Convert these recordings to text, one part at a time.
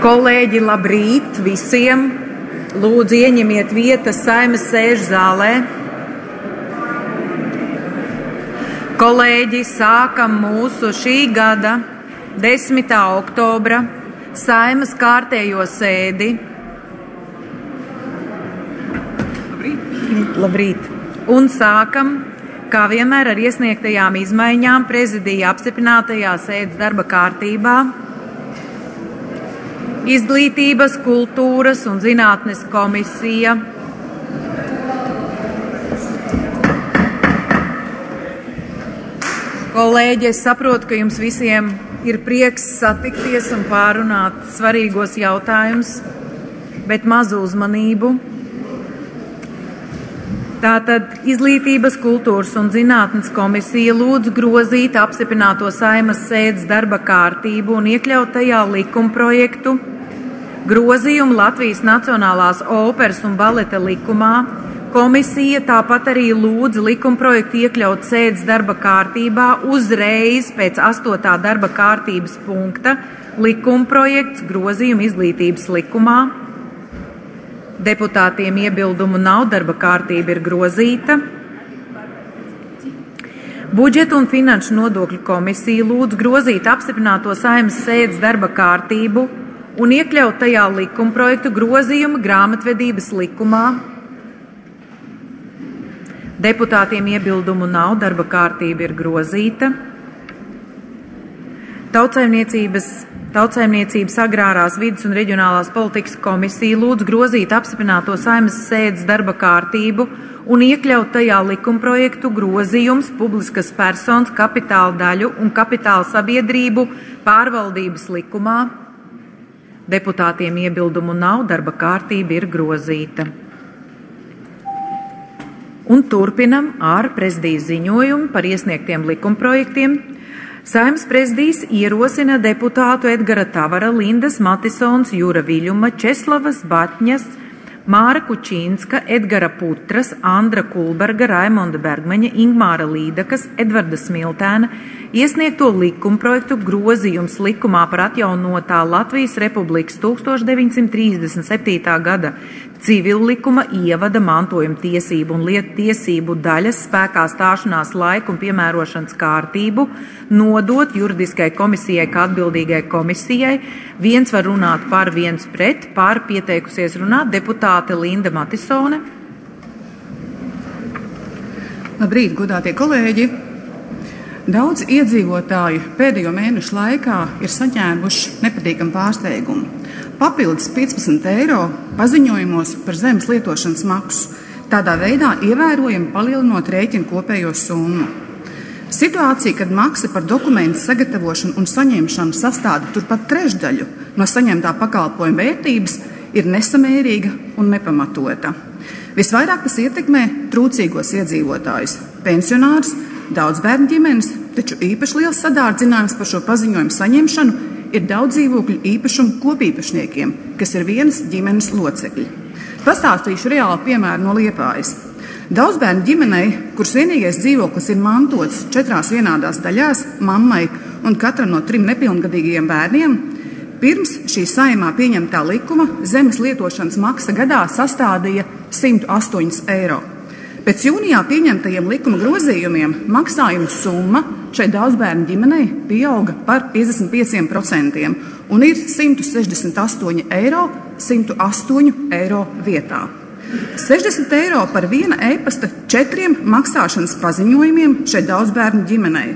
Kolēģi, labrīt visiem! Lūdzu, ieņemiet vietas Saeimas sēžu zālē. Kolēģi, sākam mūsu šī gada 10. oktobra Saeimas kārtējo sēdi. Labrīt! Un sākam, kā vienmēr, ar iesniegtajām izmaiņām prezidija apstiprinātajā sēdes darba kārtībā. Izglītības, kultūras un zinātnes komisija. Kolēģi, es saprotu, ka jums visiem ir prieks satikties un pārunāt svarīgos jautājumus, bet mazu uzmanību. Tātad Izglītības, kultūras un zinātnes komisija lūdz grozīt apstiprināto Saeimas sēdes darba kārtību un iekļaut tajā likumprojektu grozījumu Latvijas Nacionālās operas un baleta likumā. Komisija tāpat arī lūdz likumprojektu iekļaut sēdes darba kārtībā uzreiz pēc 8. darba kārtības punkta likumprojekts grozījumu Izglītības likumā. Deputātiem iebildumu nav, darba kārtība ir grozīta. Budžeta un finanšu nodokļu komisija lūdz grozīt apstiprināto Saeimas sēdes darba kārtību un iekļaut tajā likumprojektu grozījumu grāmatvedības likumā. Deputātiem iebildumu nav, darba kārtība ir grozīta. Tautsaimniecības, agrārās vides un reģionālās politikas komisija lūdz grozīt apstiprināto Saeimas sēdes darba kārtību un iekļaut tajā likumprojektu grozījums publiskas personas kapitāla daļu un kapitāla sabiedrību pārvaldības likumā. Deputātiem iebildumu nav, darba kārtība ir grozīta. Un turpinam ar prezidijas ziņojumu par iesniegtiem likumprojektiem. Saeimas prezidijs ierosina deputātu Edgara Tavara, Lindas Matisonas, Jūra Viļuma, Česlavas Batņas, Māra Kučīnska, Edgara Putras, Andra Kulberga, Raimonda Bergmaņa, Ingmāra Līdakas, Edvarda Smiltēna iesniegto likumprojektu grozījums likumā par atjaunotā Latvijas Republikas 1937. gada civillikuma ievada mantojuma tiesību un lietu tiesību daļas spēkā stāšanās laiku un piemērošanas kārtību nodot juridiskai komisijai kā atbildīgai komisijai. Viens var runāt par, viens pret, par pieteikusies runāt deputāte Linda Matisone. Labrīt, godātie kolēģi! Daudz iedzīvotāju pēdējo mēnešu laikā ir saņēmuši nepatīkamu pārsteigumu. Papildus 15 eiro paziņojumos par zemes lietošanas maksu, tādā veidā ievērojami palielinot rēķinu kopējo summu. Situācija, kad maksa par dokumentu sagatavošanu un saņemšanu sastāda turpat trešdaļu no saņemtā pakalpojuma vērtības, ir nesamērīga un nepamatota. Visvairāk tas ietekmē trūcīgos iedzīvotājus, pensionārus, daudz bērnu ģimenes, taču īpaši liels sadārdzinājums par šo paziņojumu saņemšanu ir daudz dzīvokļu īpašumu kopīpašniekiem, kas ir vienas ģimenes locekļi. Pastāstīšu reālu piemēru no Liepājas. Daudzbērnu ģimenei, kuras vienīgais dzīvoklis ir mantots 4 vienādās daļās, mammai un katram no 3 nepilngadīgajiem bērniem, pirms šī Saeimā pieņemtā likuma zemes lietošanas maksa gadā sastādīja 108 eiro. Pēc jūnijā pieņemtajiem likuma grozījumiem maksājuma summa šai daudzbērnu ģimenei pieauga par 55% un ir 168 eiro 108 eiro vietā. 60 eiro par viena e-pasta 4 maksāšanas paziņojumiem šai daudzbērnu ģimenei.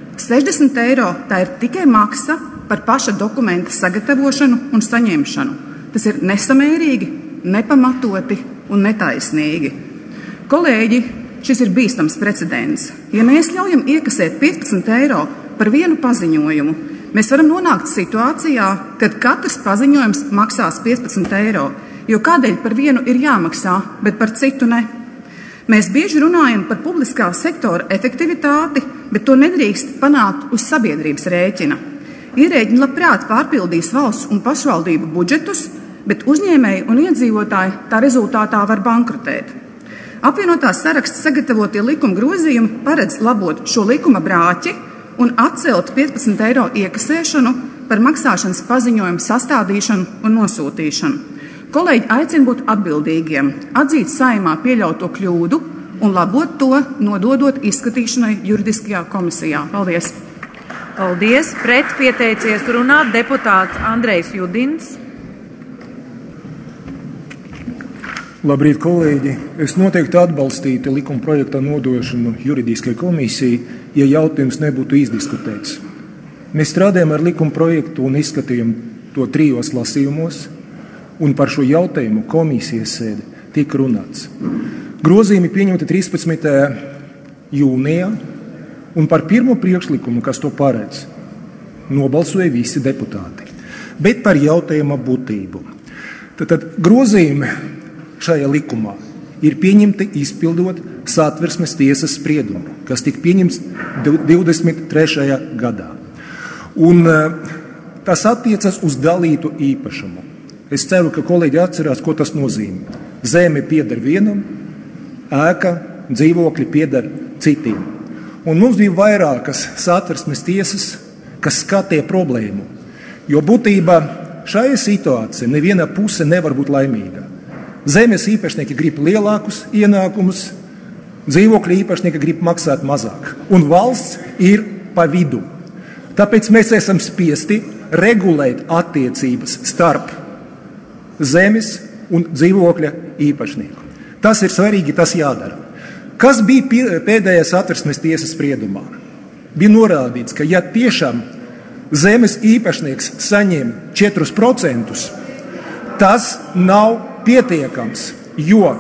60 eiro tā ir tikai maksa par paša dokumenta sagatavošanu un saņemšanu. Tas ir nesamērīgi, nepamatoti un netaisnīgi. Kolēģi, šis ir bīstams precedents. Ja mēs ļaujam iekasēt 15 eiro par vienu paziņojumu, mēs varam nonākt situācijā, kad katrs paziņojums maksās 15 eiro, jo kādēļ par vienu ir jāmaksā, bet par citu ne. Mēs bieži runājam par publiskā sektora efektivitāti, bet to nedrīkst panākt uz sabiedrības rēķina. Ierēģi labprāt pārpildīs valsts un pašvaldību budžetus, bet uzņēmēji un iedzīvotāji tā rezultātā var bankrotēt. Apvienotās saraksts sagatavotie likuma grozījumi paredz labot šo likuma brāķi un atcelt 15 eiro iekasēšanu par maksāšanas paziņojumu sastādīšanu un nosūtīšanu. Kolēģi aicina būt atbildīgiem, atzīt Saeimā pieļauto kļūdu un labot to, nododot izskatīšanai juridiskajā komisijā. Paldies! Paldies! Pret pieteicies runāt deputāts Andrejs Judins. Labrīt, kolēģi! Es noteikti atbalstītu likuma projekta nodošanu juridiskajai komisijai, ja jautājums nebūtu izdiskutēts. Mēs strādājam ar likuma projektu un izskatījām to 3 lasījumos, un par šo jautājumu komisijas sēde tika runāts. Grozījumi pieņemti 13. jūnijā, un par pirmo priekšlikumu, kas to paredz, nobalsoja visi deputāti. Bet par jautājuma būtību. Tad grozījumi šajā likumā ir pieņemti izpildot Satversmes tiesas spriedumu, kas tika pieņemts 23. gadā. Un tas attiecas uz dalītu īpašumu. Es ceru, ka kolēģi atcerās, ko tas nozīmē. Zeme pieder vienam, ēka, dzīvokļi pieder citiem. Un mums bija vairākas Satversmes tiesas, kas skatīja problēmu. Jo būtībā šajā situācijā neviena puse nevar būt laimīga. Zemes īpašnieki grib lielākus ienākumus, dzīvokļu īpašnieki grib maksāt mazāk. Un valsts ir pa vidu. Tāpēc mēs esam spiesti regulēt attiecības starp zemes un dzīvokļa īpašnieku. Tas ir svarīgi, tas jādara. Kas bija pēdējā Satversmes tiesas spriedumā? Bija norādīts, ka ja tiešām zemes īpašnieks saņem 4%, tas nav pietiekams, jo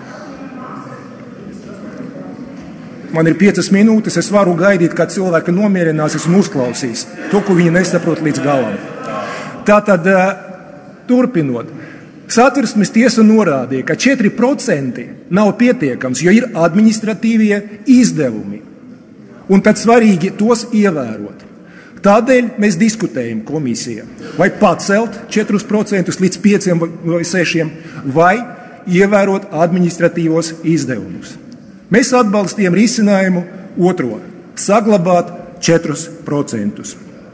man ir 5 minūtes, es varu gaidīt, kad cilvēki nomierināsies un uzklausīs to, ko viņi nesaprot līdz galam. Tātad, turpinot, Satversmes tiesa norādīja, ka 4% nav pietiekams, jo ir administratīvie izdevumi. Un tad svarīgi tos ievērot. Tādēļ mēs diskutējam komisijā, vai pacelt 4% līdz 5 vai 6, vai ievērot administratīvos izdevumus. Mēs atbalstījām risinājumu otro – saglabāt 4%.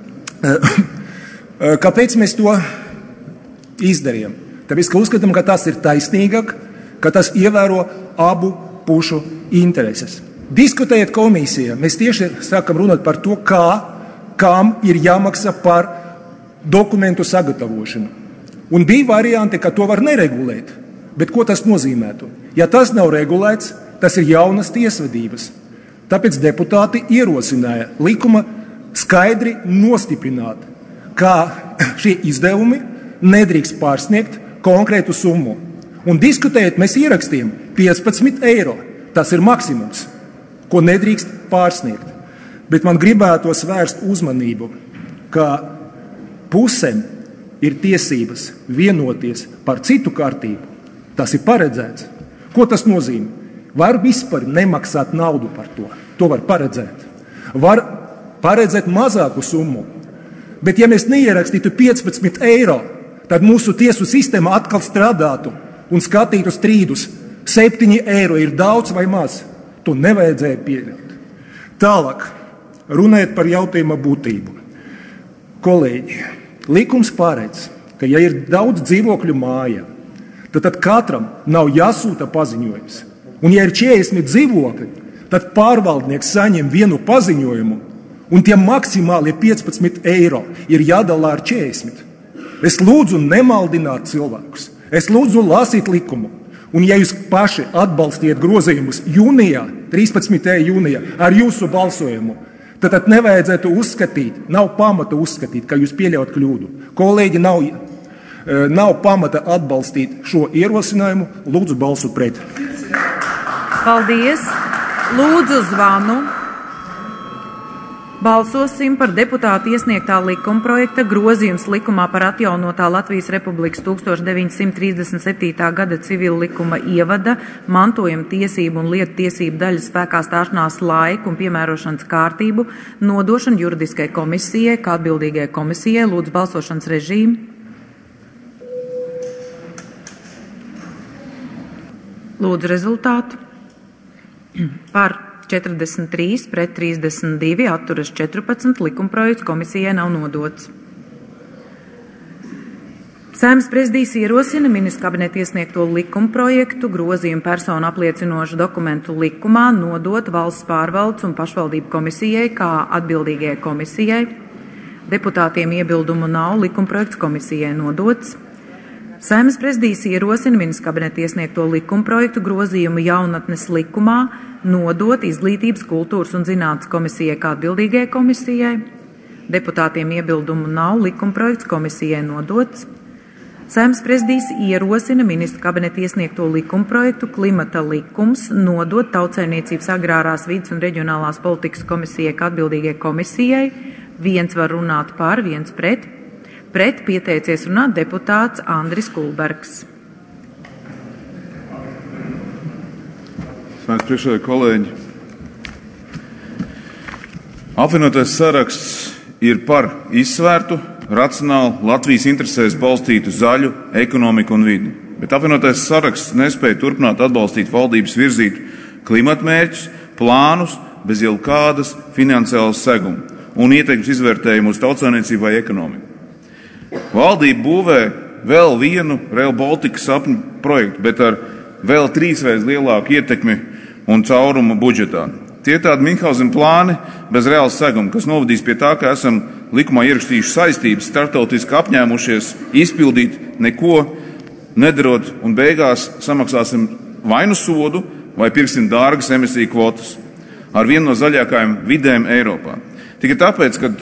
Kāpēc mēs to izdarījām? Tāpēc, ka uzskatām, ka tas ir taisnīgāk, ka tas ievēro abu pušu intereses. Diskutējot komisijā, mēs tieši sākam runāt par to, kam ir jāmaksā par dokumentu sagatavošanu. Un bija varianti, ka to var neregulēt. Bet ko tas nozīmētu? Ja tas nav regulēts, tas ir jaunas tiesvedības. Tāpēc deputāti ierosināja likuma skaidri nostiprināt, ka šie izdevumi nedrīkst pārsniegt konkrētu summu. Un diskutējot, mēs ierakstījām 15 eiro. Tas ir maksimums, ko nedrīkst pārsniegt. Bet man gribētos vērst uzmanību, ka pusēm ir tiesības vienoties par citu kārtību. Tas ir paredzēts. Ko tas nozīmē? Var vispār nemaksāt naudu par to. To var paredzēt. Var paredzēt mazāku summu. Bet ja mēs neierakstītu 15 eiro, tad mūsu tiesu sistēma atkal strādātu un skatītu strīdus. 7 eiro ir daudz vai maz. To nevajadzēja pieļaut. Tālāk, runājot par jautājuma būtību. Kolēģi, likums paredz, ka ja ir daudz dzīvokļu mājā, tad katram nav jāsūta paziņojums. Un ja ir 40 dzīvokļi, tad pārvaldnieks saņem vienu paziņojumu, un tie maksimāli 15 eiro ir jādalā ar 40. Es lūdzu nemaldināt cilvēkus. Es lūdzu lasīt likumu. Un ja jūs paši atbalstiet grozījumus jūnijā, 13. jūnijā, ar jūsu balsojumu, tad nevajadzētu uzskatīt, nav pamata uzskatīt, ka jūs pieļaut kļūdu. Kolēģi, nav pamata atbalstīt šo ierosinājumu. Lūdzu balsu pret. Paldies. Lūdzu zvanu. Balsosim par deputātu iesniegtā likuma projekta grozījums likumā par atjaunotā Latvijas Republikas 1937. gada civila likuma ievada, mantojuma tiesību un lietu tiesību daļu spēkā stāšanās laiku un piemērošanas kārtību nodošanu juridiskai komisijai, kā atbildīgai komisijai. Lūdzu balsošanas režīmu. Lūdzu rezultātu. Par 43 pret 32 atturas 14, likumprojekts komisijai nav nodots. Saeimas prezidijs ierosina Ministru kabineta iesniegto likumprojektu grozījumu personu apliecinošu dokumentu likumā nodot Valsts pārvaldes un pašvaldību komisijai kā atbildīgajai komisijai. Deputātiem iebildumu nav, likumprojekts komisijai nodots. Saeimas prezidijs ierosina Ministru kabineta iesniegto likumprojektu grozījumu jaunatnes likumā nodot Izglītības, kultūras un zinātnes komisijai kā atbildīgajai komisijai. Deputātiem iebildumu nav, likumprojekts komisijai nodots. Saeimas prezidijs ierosina Ministru kabineta iesniegto likumprojektu klimata likums nodot Tautsaimniecības, agrārās vides un reģionālās politikas komisijai kā atbildīgajai komisijai. Viens var runāt par, viens pret. Pret pieteicies runāt deputāts Andris Kulbergs. Sveiks, priekšsēdētāji, kolēģi. Apvienotais saraksts ir par izsvērtu, racionālu, Latvijas interesēs balstītu zaļu ekonomiku un vidi. Bet apvienotais saraksts nespēja turpināt atbalstīt valdības virzītu klimatmērķus, plānus bez jau kādas finansiālas seguma un ieteikums izvērtējumu uz tautsaimniecību vai ekonomiku. Valdība būvē vēl vienu Rail Baltica sapņu projektu, bet ar vēl 3 reizes lielāku ietekmi un caurumu budžetā. Tie tādi Minhausena plāni bez reāla seguma, kas novadīs pie tā, ka esam likumā ierakstījuši saistības, starptautiski apņēmušies izpildīt neko nedarot un beigās samaksāsim vai nu sodu, vai pirksim dārgas emisiju kvotas ar vienu no zaļākajām vidēm Eiropā. Tikai tāpēc, ka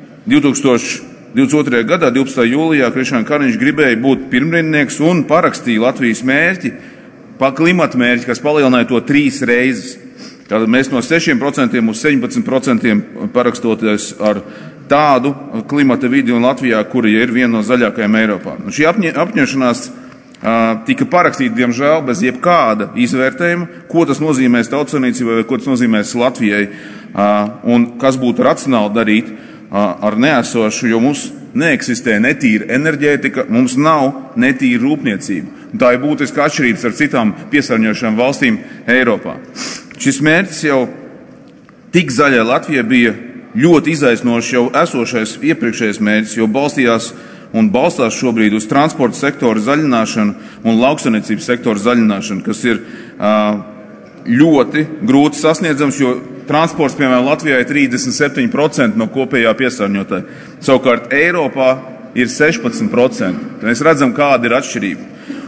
2022. gadā, 12. jūlijā, Krišjāns Kariņš gribēja būt pirmrindnieks un parakstīja Latvijas mērķi, klimata mērķi, kas palielināja to 3 reizes. Tātad mēs no 6% uz 17% parakstoties ar tādu klimata vidi un Latvijā, kura ir viena no zaļākajām Eiropā. Un šī apņemšanās tika parakstīta, diemžēl, bez jebkāda izvērtējuma, ko tas nozīmēs tautsaimniecībai vai ko tas nozīmēs Latvijai un kas būtu racionāli darīt ar neesošu, jo mums neeksistē netīra enerģētika, mums nav netīra rūpniecība. Un tā ir būtiska atšķirības ar citām piesārņojušām valstīm Eiropā. Šis mērķis jau tik zaļai Latvijai bija ļoti izaicinošs jau esošais iepriekšējais mērķis, jo balstījās un balstās šobrīd uz transporta sektora zaļināšanu un lauksaimniecības sektora zaļināšanu, kas ir ļoti grūti sasniedzams, jo transports, piemēram, Latvijā ir 37% no kopējā piesārņotāja. Savukārt Eiropā ir 16%. Mēs redzam, kāda ir atšķirība.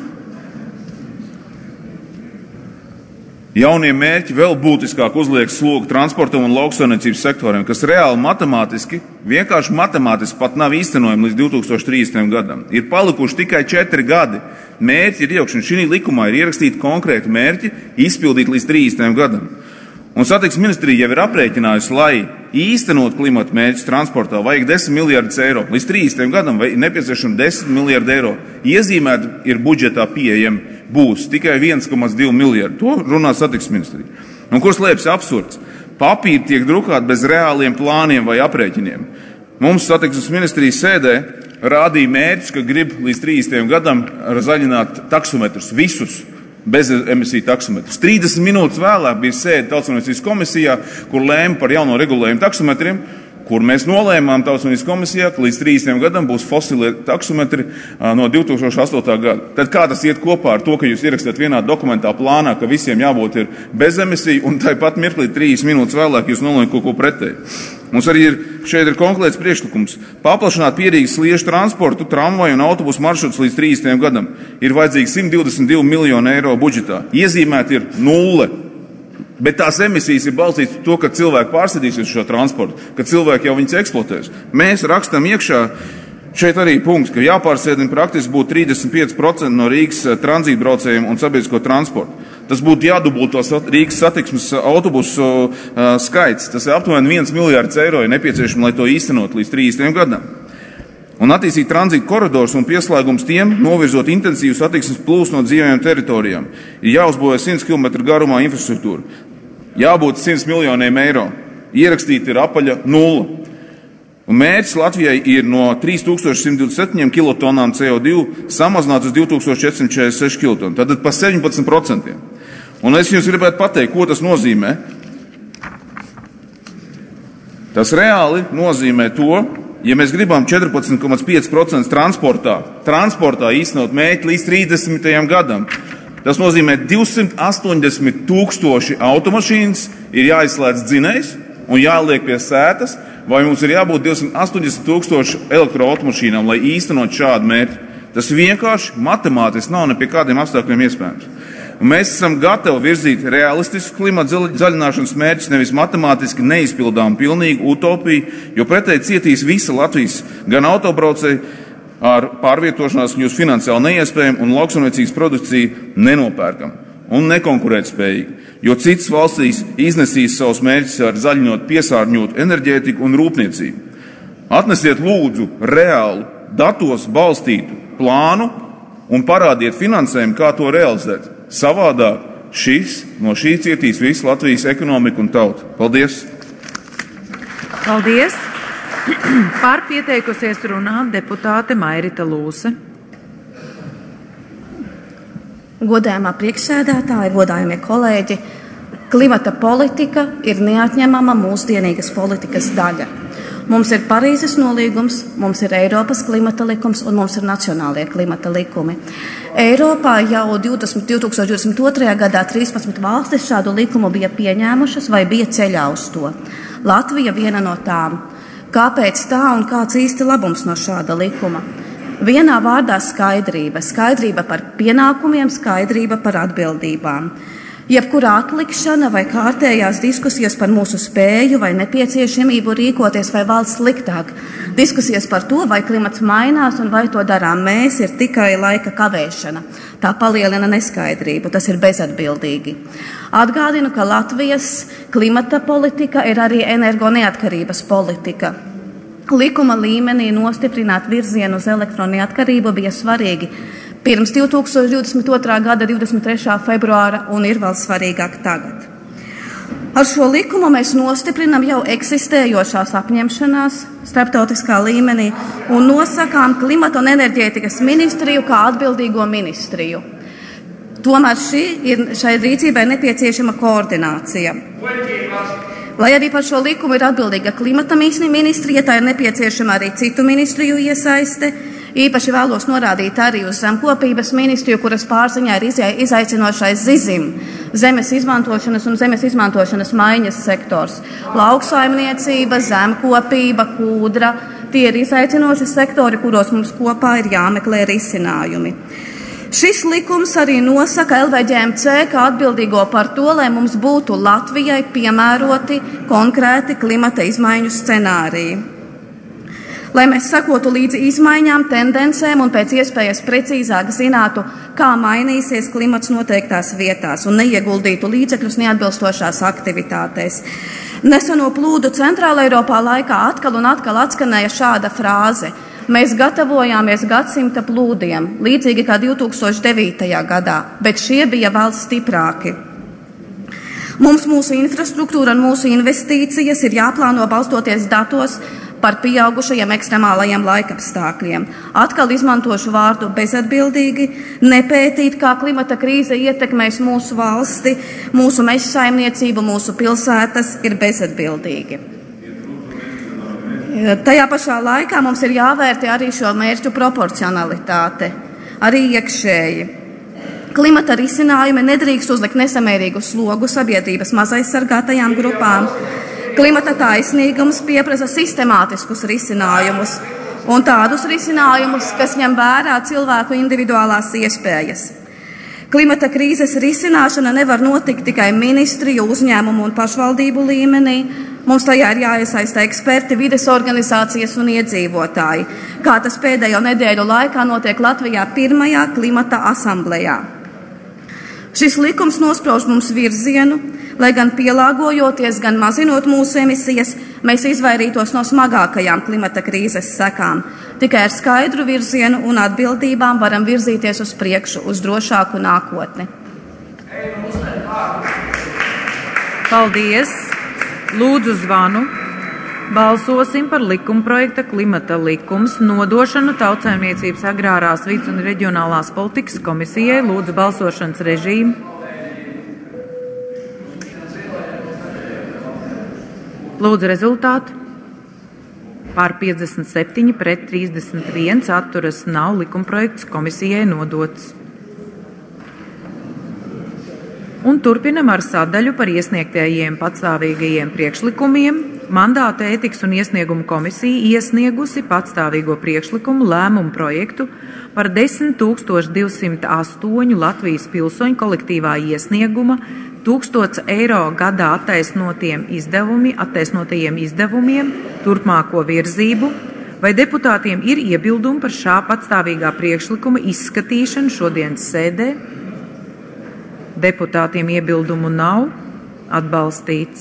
Jaunie mērķi vēl būtiskāk uzliek slogu transportam un lauksaimniecības sektoriem, kas reāli matemātiski, vienkārši matemātiski pat nav īstenojami līdz 2030. gadam. Ir palikuši tikai 4 gadi. Mērķi ir iejaukšana. Šī likumā ir ierakstīti konkrēti mērķi izpildīt līdz 30. gadam. Un satiksmes ministrija jau ir aprēķinājusi, lai īstenot klimata mērķus transportā, vajag 10 miljardus eiro. Līdz 30. gadam ir nepieciešami 10 miljardi eiro. Iezīmēti ir budžetā pieejami būs tikai 1,2 miljardi. To runā satiksmes ministrija. Un kur slēpjas absurds? Papīri tiek drukāti bez reāliem plāniem vai aprēķiniem. Mums satiksmes ministrijas sēdē rādīja mērķus, ka grib līdz 30. gadam zaļināt taksometrus visus. Bez emisiju taksometrus. 30 minūtes vēlāk bija sēde Tautsaimniecības komisijā, kur lēma par jauno regulējumu taksometriem, kur mēs nolēmām Tautsaimniecības komisijā, ka līdz 30. gadam būs fosilie taksometri no 2008. gada. Tad kā tas iet kopā ar to, ka jūs ierakstāt vienā dokumentā plānā, ka visiem jābūt ir bez emisiju, un tāpat mirklī 30 minūtes vēlāk jūs nolēmat kaut ko pretēji. Mums arī šeit ir konkrēts priekšlikums paplašināt pierīgas sliežu transportu, tramvaju un autobusu maršrutus līdz 30. gadam. Ir vajadzīgi 122 miljoni eiro budžetā. Iezīmēti ir 0. Bet tās emisijas ir balstītas to, ka cilvēki pārsēdīsies šo transportu, ka cilvēki jau viņus eksploatēs. Mēs rakstam iekšā šeit arī punkts, ka jāpārsēdina praktiski būtu 35% no Rīgas tranzītbraucējiem un sabiedrisko transportu. Tas būtu jādubultos Rīgas satiksmes autobusu skaits. Tas ir aptuveni 1 miljards eiro ir nepieciešams, lai to īstenot līdz 30. gadam. Un attīstīt tranzīta koridors un pieslēgums tiem, novirzot intensīvu satiksmes plūsmu no dzīvajām teritorijām. Ir jāuzbūvē 100 km garumā infrastruktūra. Jābūt 100 miljoniem eiro. Ierakstīti ir apaļa 0. Un mērķis Latvijai ir no 3127 kilotonām CO2 samazināt uz 2446 kilotonām. Tātad pa 17%. Un es jums gribētu pateikt, ko tas nozīmē. Tas reāli nozīmē to, ja mēs gribam 14,5% transportā īstenot mērķi līdz 30. gadam, tas nozīmē 280,000 automašīnas ir jāizslēdz dzinējs un jāliek pie sētas, vai mums ir jābūt 280,000 elektroautomašīnām, lai īstenot šādu mērķi. Tas vienkārši matemātiski nav ne pie kādiem apstākļiem iespējams. Un mēs esam gatavi virzīt realistisku klimata zaļināšanas mērķus, nevis matemātiski neizpildām pilnīgu utopiju, jo pretēji cietīs visa Latvijas gan autobraucēji ar pārvietošanās kļūst finansiāli neiespējami un lauksaimniecības produkcija nenopērkam un nekonkurētspējīgi, jo citas valstīs iznesīs savus mērķus ar zaļinot piesārņotu enerģētiku un rūpniecību. Atnesiet lūdzu reālu, datos balstītu plānu un parādiet finansējumu, kā to realizēt. Savādāk no šī cietīs visa Latvijas ekonomika un tauta. Paldies! Paldies! Par pieteikusies runāt deputāte Mairita Lūse. Godājamā priekšsēdētāja, godājamie kolēģi, klimata politika ir neatņemama mūsdienīgas politikas daļa. Mums ir Parīzes nolīgums, mums ir Eiropas klimata likums un mums ir nacionālie klimata likumi. Eiropā jau 2022. gadā 13 valstis šādu likumu bija pieņēmušas vai bija ceļā uz to. Latvija viena no tām. Kāpēc tā un kāds īsti labums no šāda likuma? Vienā vārdā skaidrība. Skaidrība par pienākumiem, skaidrība par atbildībām. Jebkurā atlikšana vai kārtējās diskusijas par mūsu spēju vai nepieciešamību rīkoties vai valsts sliktāk, diskusijas par to, vai klimats mainās un vai to darām mēs, ir tikai laika kavēšana. Tā palielina neskaidrību, tas ir bezatbildīgi. Atgādinu, ka Latvijas klimata politika ir arī energo neatkarības politika. Likuma līmenī nostiprināt virzienu uz elektroneatkarību bija svarīgi pirms 2022. gada 23. februāra un ir vēl svarīgāk tagad. Ar šo likumu mēs nostiprinam jau eksistējošās apņemšanās starptautiskā līmenī un nosakām klimata un enerģētikas ministriju kā atbildīgo ministriju. Tomēr šai rīcībai nepieciešama koordinācija. Lai arī par šo likumu ir atbildīga klimata ministrija, tā ir nepieciešama arī citu ministriju iesaiste. Īpaši vēlos norādīt arī uz zemkopības ministriju, kuras pārziņā ir izaicinošais ZIZIM, zemes izmantošanas un zemes izmantošanas maiņas sektors. Lauksaimniecība, zemkopība, kūdra, tie ir izaicinoši sektori, kuros mums kopā ir jāmeklē risinājumi. Šis likums arī nosaka LVģMC kā atbildīgo par to, lai mums būtu Latvijai piemēroti konkrēti klimata izmaiņu scenāriji. Lai mēs sakotu līdzi izmaiņām, tendencēm un pēc iespējas precīzāk zinātu, kā mainīsies klimats noteiktās vietās un neieguldītu līdzekļus neatbilstošās aktivitātēs. Neseno plūdu Centrāla Eiropā laikā atkal un atkal atskanēja šāda frāze: mēs gatavojāmies gadsimta plūdiem, līdzīgi kā 2009. gadā, bet šie bija vēl stiprāki. Mums mūsu infrastruktūra un mūsu investīcijas ir jāplāno balstoties datos par pieaugušajiem ekstremālajiem laikapstākļiem. Atkal izmantošu vārdu bezatbildīgi, nepētīt, kā klimata krīze ietekmēs mūsu valsti, mūsu meža saimniecību, mūsu pilsētas, ir bezatbildīgi. Tajā pašā laikā mums ir jāvērtē arī šo mērķu proporcionalitāte, arī iekšēji. Klimata risinājumi nedrīkst uzlikt nesamērīgu slogu sabiedrības mazaizsargātajām grupām. Klimata taisnīgums pieprasa sistemātiskus risinājumus un tādus risinājumus, kas ņem vērā cilvēku individuālās iespējas. Klimata krīzes risināšana nevar notikt tikai ministriju, uzņēmumu un pašvaldību līmenī. Mums tajā ir jāiesaista eksperti, vides organizācijas un iedzīvotāji, kā tas pēdējo nedēļu laikā notiek Latvijā 1. klimata asamblejā. Šis likums nosprauž mums virzienu, lai gan pielāgojoties, gan mazinot mūsu emisijas, mēs izvairītos no smagākajām klimata krīzes sekām. Tikai ar skaidru virzienu un atbildībām varam virzīties uz priekšu, uz drošāku nākotni. Paldies! Lūdzu zvanu. Balsosim par likumprojekta klimata likums nodošanu Tautsaimniecības agrārās vides un reģionālās politikas komisijai. Lūdzu balsošanas režīmu. Lūdzu rezultātu. Par 57 pret 31 atturas nav, likumprojekts komisijai nodots. Un turpinam ar sadaļu par iesniegtajiem patstāvīgajiem priekšlikumiem. Mandāta ētikas un iesniegumu komisija iesniegusi patstāvīgo priekšlikumu lēmumu projektu par 10,208 Latvijas pilsoņu kolektīvā iesnieguma 1000 eiro gadā attaisnotajiem izdevumiem turpmāko virzību, vai deputātiem ir iebildumi par šā patstāvīgā priekšlikuma izskatīšanu šodienas sēdē? Deputātiem iebildumu nav, atbalstīts.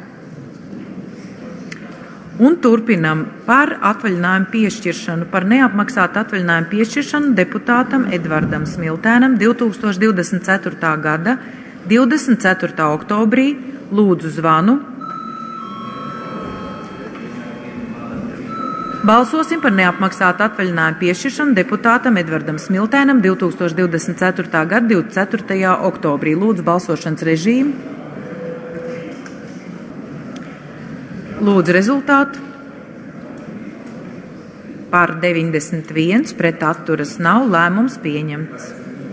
Un turpinam par atvaļinājumu piešķiršanu, par neapmaksātu atvaļinājumu piešķiršanu deputātam Edvardam Smiltēnam 2024. gada 24. oktobrī. Lūdzu zvanu. Balsosim par neapmaksātu atvaļinājumu piešķiršanu deputātam Edvardam Smiltēnam 2024. gada 24. oktobrī. Lūdzu balsošanas režīmu. Lūdzu rezultātu. Par 91 pret atturas nav, lēmums pieņemts.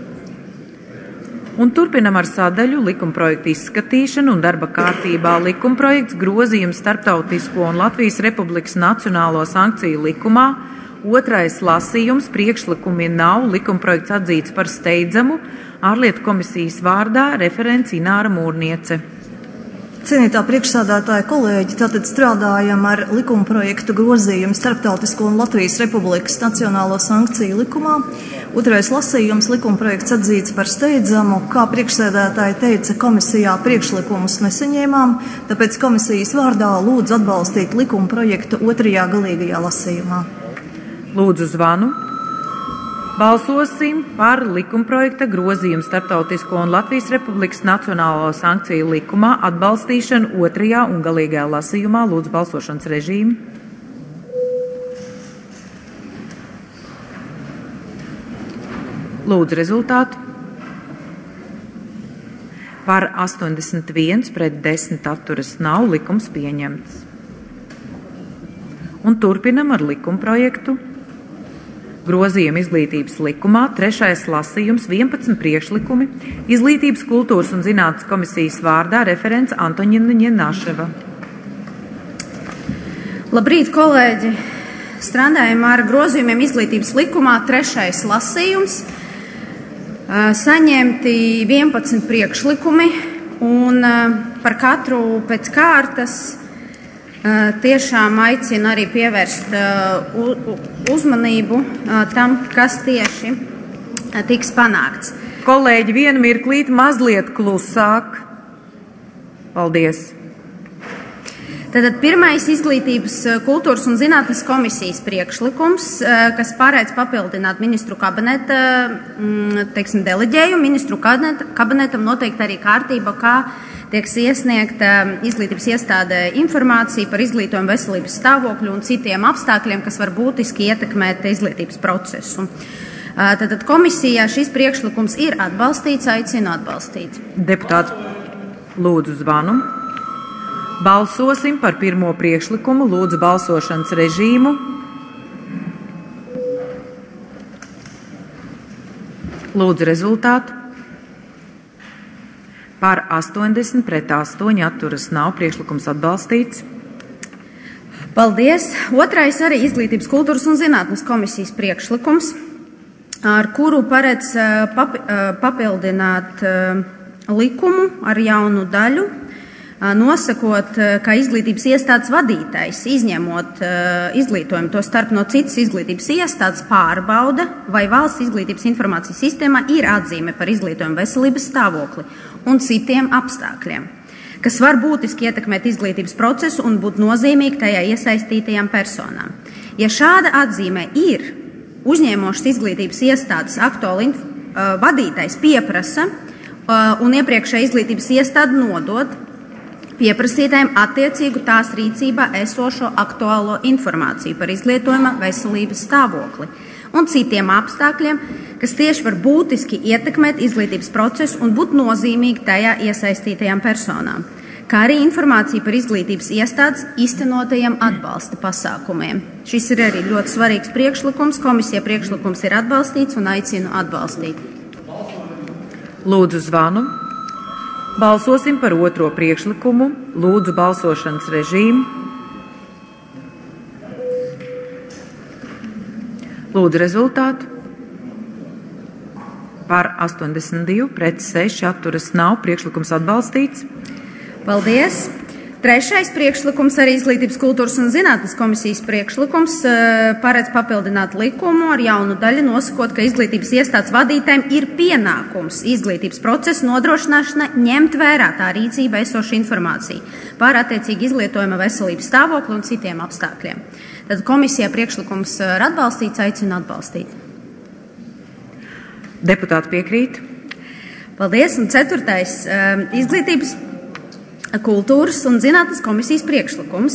Un turpinam ar sadaļu likumprojektu izskatīšanu un darba kārtībā likumprojekts grozījums Starptautisko un Latvijas Republikas Nacionālo sankciju likumā. Otrais lasījums, priekšlikumi nav, likumprojekts atzīts par steidzamu. Ārlietu komisijas vārdā referents Ināra Mūrniece. Cienītā priekšsādātāja kolēģi, tātad strādājam ar likumprojektu grozījumu Starptautisko un Latvijas Republikas Nacionālo sankciju likumā. Otrais lasījums, likumprojekts atzīts par steidzamu. Kā priekšsēdētāja teica, komisijā priekšlikumus nesaņēmām, tāpēc komisijas vārdā lūdzu atbalstīt likumprojektu otrajā galīgajā lasījumā. Lūdzu zvanu. Balsosim par likumprojekta grozījumu Starptautisko un Latvijas Republikas Nacionālo sankciju likumā atbalstīšanu otrajā un galīgajā lasījumā. Lūdzu balsošanas režīmu. Lūdzu rezultātu. Par 81 pret 10 atturas nav, likums pieņemts. Un turpinam ar likumprojektu. Grozījuma izglītības likumā, trešais lasījums, 11 priekšlikumi, izglītības, kultūras un zinātnes komisijas vārdā referents Antoņina Ņenaševa. Labrīt, kolēģi! Strādājam ar grozījumiem izglītības likumā, trešais lasījums. Saņemti 11 priekšlikumi un par katru pēc kārtas tiešām aicinu arī pievērst uzmanību tam, kas tieši tiks panākts. Kolēģi, vienu mirklīt mazliet klusāk. Paldies. Tātad pirmais izglītības, kultūras un zinātnes komisijas priekšlikums, kas paredz papildināt ministru kabineta, deleģējumu, ministru kabinetam noteikti arī kārtība, kā tieks iesniegta izglītības iestādē informācija par izglītojumu, veselības stāvokļu un citiem apstākļiem, kas var būtiski ietekmēt izglītības procesu. Tātad komisijā šis priekšlikums ir atbalstīts, aicinu atbalstīt. Deputāti, lūdzu zvanu. Balsosim par pirmo priekšlikumu, lūdzu balsošanas režīmu. Lūdzu rezultātu. Par 80 pret 8 atturas nav, priekšlikums atbalstīts. Paldies! Otrais arī izglītības, kultūras un zinātnes komisijas priekšlikums, ar kuru paredz papildināt likumu ar jaunu daļu, nosakot, ka izglītības iestādes vadītājs, izņemot izglītojumu, to starp no citas izglītības iestādes, pārbauda, vai valsts izglītības informācijas sistēmā ir atzīme par izglītojumu veselības stāvokli un citiem apstākļiem, kas var būtiski ietekmēt izglītības procesu un būt nozīmīgi tajā iesaistītajām personām. Ja šāda atzīme ir, uzņēmošas izglītības iestādes aktuāli vadītājs pieprasa un iepriekšēja izglītības iestāde nodod pieprasītājiem attiecīgu tās rīcībā esošo aktuālo informāciju par izglītojuma veselības stāvokli un citiem apstākļiem, kas tieši var būtiski ietekmēt izglītības procesu un būt nozīmīgi tajā iesaistītajām personām. kā arī informācija par izglītības iestādes īstenotajiem atbalsta pasākumiem. Šis ir arī ļoti svarīgs priekšlikums. Komisija priekšlikums ir atbalstīts un aicinu atbalstīt. Lūdzu zvanu. Balsosim par otro priekšlikumu. Lūdzu balsošanas režīmu. Lūdzu rezultātu. Par 82, pret 6 atturas nav. Priekšlikums atbalstīts. Paldies! Trešais priekšlikums arī Izglītības, kultūras un zinātnes komisijas priekšlikums paredz papildināt likumu ar jaunu daļu, nosakot, ka izglītības iestādes vadītājiem ir pienākums izglītības procesu nodrošināšana ņemt vērā tā rīcība esoša informācija par attiecīgi izglītojuma veselības stāvokli un citiem apstākļiem. Tad komisijā priekšlikums ir atbalstīts, aicinu atbalstīt. Deputāti piekrīt. Paldies. Un ceturtais Izglītības, kultūras un zinātnes komisijas priekšlikums,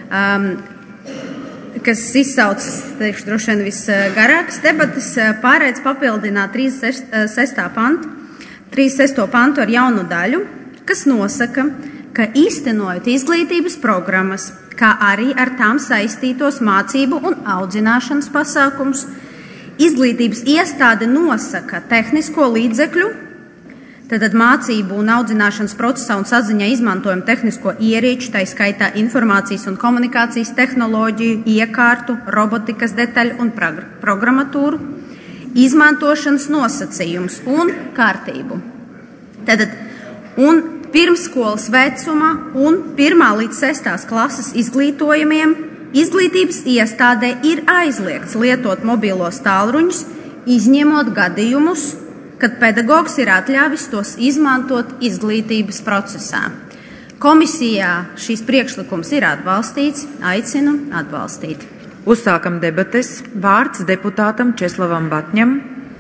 kas izsaucas, teikšu, droši vien visgarākas debatas, pārēdz papildināt 36. pantu ar jaunu daļu, kas nosaka, ka īstenojot izglītības programmas, kā arī ar tām saistītos mācību un audzināšanas pasākums, izglītības iestāde nosaka tehnisko līdzekļu, tātad mācību un audzināšanas procesā un saziņā izmantojam tehnisko ierīču, tā skaitā informācijas un komunikācijas tehnoloģiju, iekārtu, robotikas detaļu un programmatūru, izmantošanas nosacījumus un kārtību. Tātad, un pirmsskolas vecuma un 1. līdz 6. klases izglītojumiem izglītības iestādē ir aizliegts lietot mobilos tālruņus, izņemot gadījumus, kad pedagogs ir atļāvis tos izmantot izglītības procesā. Komisijā šīs priekšlikums ir atbalstīts, aicinu atbalstīt. Uzsākam debates. Vārds deputātam Česlavam Batņam.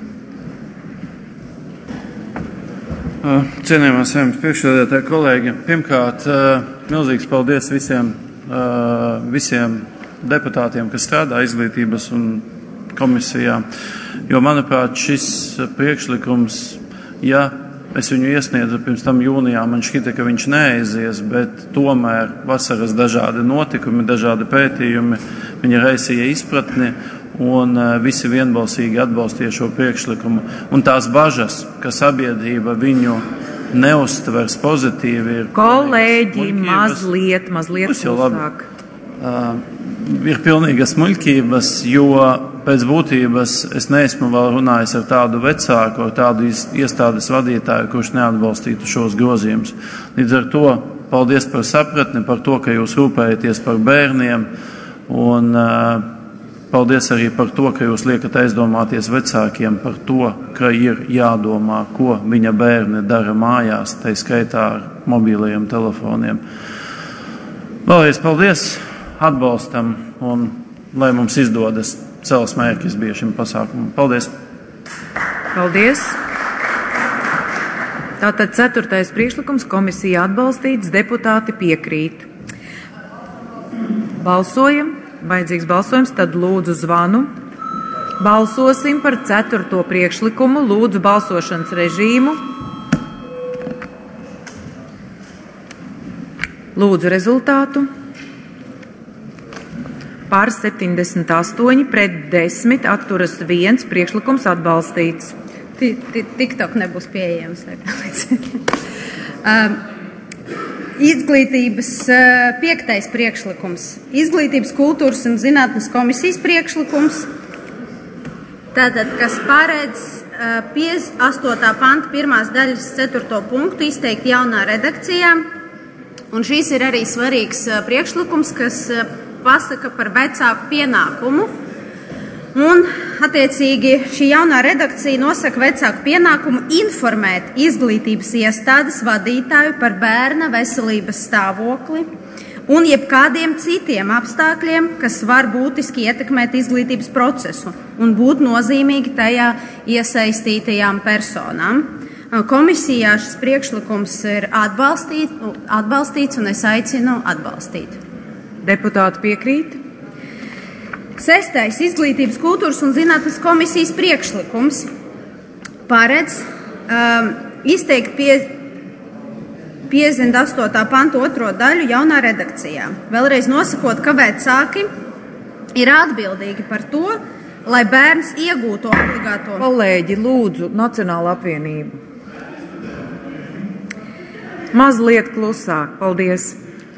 Cienījamās saimnes priekšsēdētāji kolēģi, pirmkārt, milzīgs paldies visiem deputātiem, kas strādā izglītības un komisijā. Jo, manuprāt, šis priekšlikums, ja es viņu iesniedzu pirms tam jūnijā, man šķita, ka viņš neaizies, bet tomēr vasaras dažādi notikumi, dažādi pētījumi, viņa raisīja izpratni un visi vienbalsīgi atbalstīja šo priekšlikumu. Un tās bažas, ka sabiedrība viņu neuztvers pozitīvi, ir kolēģi, mazliet uzsāk. Ir pilnīgas muļķības, jo pēc būtības es neesmu vēl runājis ar tādu vecāku, ar tādu iestādes vadītāju, kurš neatbalstītu šos grozījumus. Līdz ar to paldies par sapratni, par to, ka jūs rūpējaties par bērniem, un paldies arī par to, ka jūs liekat aizdomāties vecākiem par to, ka ir jādomā, ko viņa bērni dara mājās, tai skaitā ar mobilajiem telefoniem. Vēlreiz paldies! Atbalstam un lai mums izdodas cels mērķis bija šim pasākumam. Paldies! Paldies! Tātad 4. priekšlikums komisija atbalstīts, deputāti piekrīt. Balsojam, vajadzīgs balsojums, tad lūdzu zvanu. Balsosim par 4. priekšlikumu, lūdzu balsošanas režīmu. Lūdzu rezultātu. Par 78, pret 10, atturas 1, priekšlikums atbalstīts. TikTok nebūs pieejams. Izglītības 5. priekšlikums. Izglītības, kultūras un zinātnes komisijas priekšlikums. Tātad, kas paredz 58. panta 1. daļas 4. punktu izteikt jaunā redakcijā. Un šīs ir arī svarīgs priekšlikums, kas pasaka par vecāku pienākumu. Un, attiecīgi, šī jaunā redakcija nosaka vecāku pienākumu informēt izglītības iestādes vadītāju par bērna veselības stāvokli un jebkādiem citiem apstākļiem, kas var būtiski ietekmēt izglītības procesu un būt nozīmīgi tajā iesaistītajām personām. Komisijā šis priekšlikums ir atbalstīts un es aicinu atbalstīt. Deputāti piekrīt. 6. Izglītības, kultūras un zinātnes komisijas priekšlikums paredz izteikt 58. pantu 2. daļu jaunā redakcijā. Vēlreiz nosakot, ka vecāki ir atbildīgi par to, lai bērns iegūtu obligāto. Kolēģi, lūdzu, Nacionāla apvienība. Mazliet klusāk, paldies.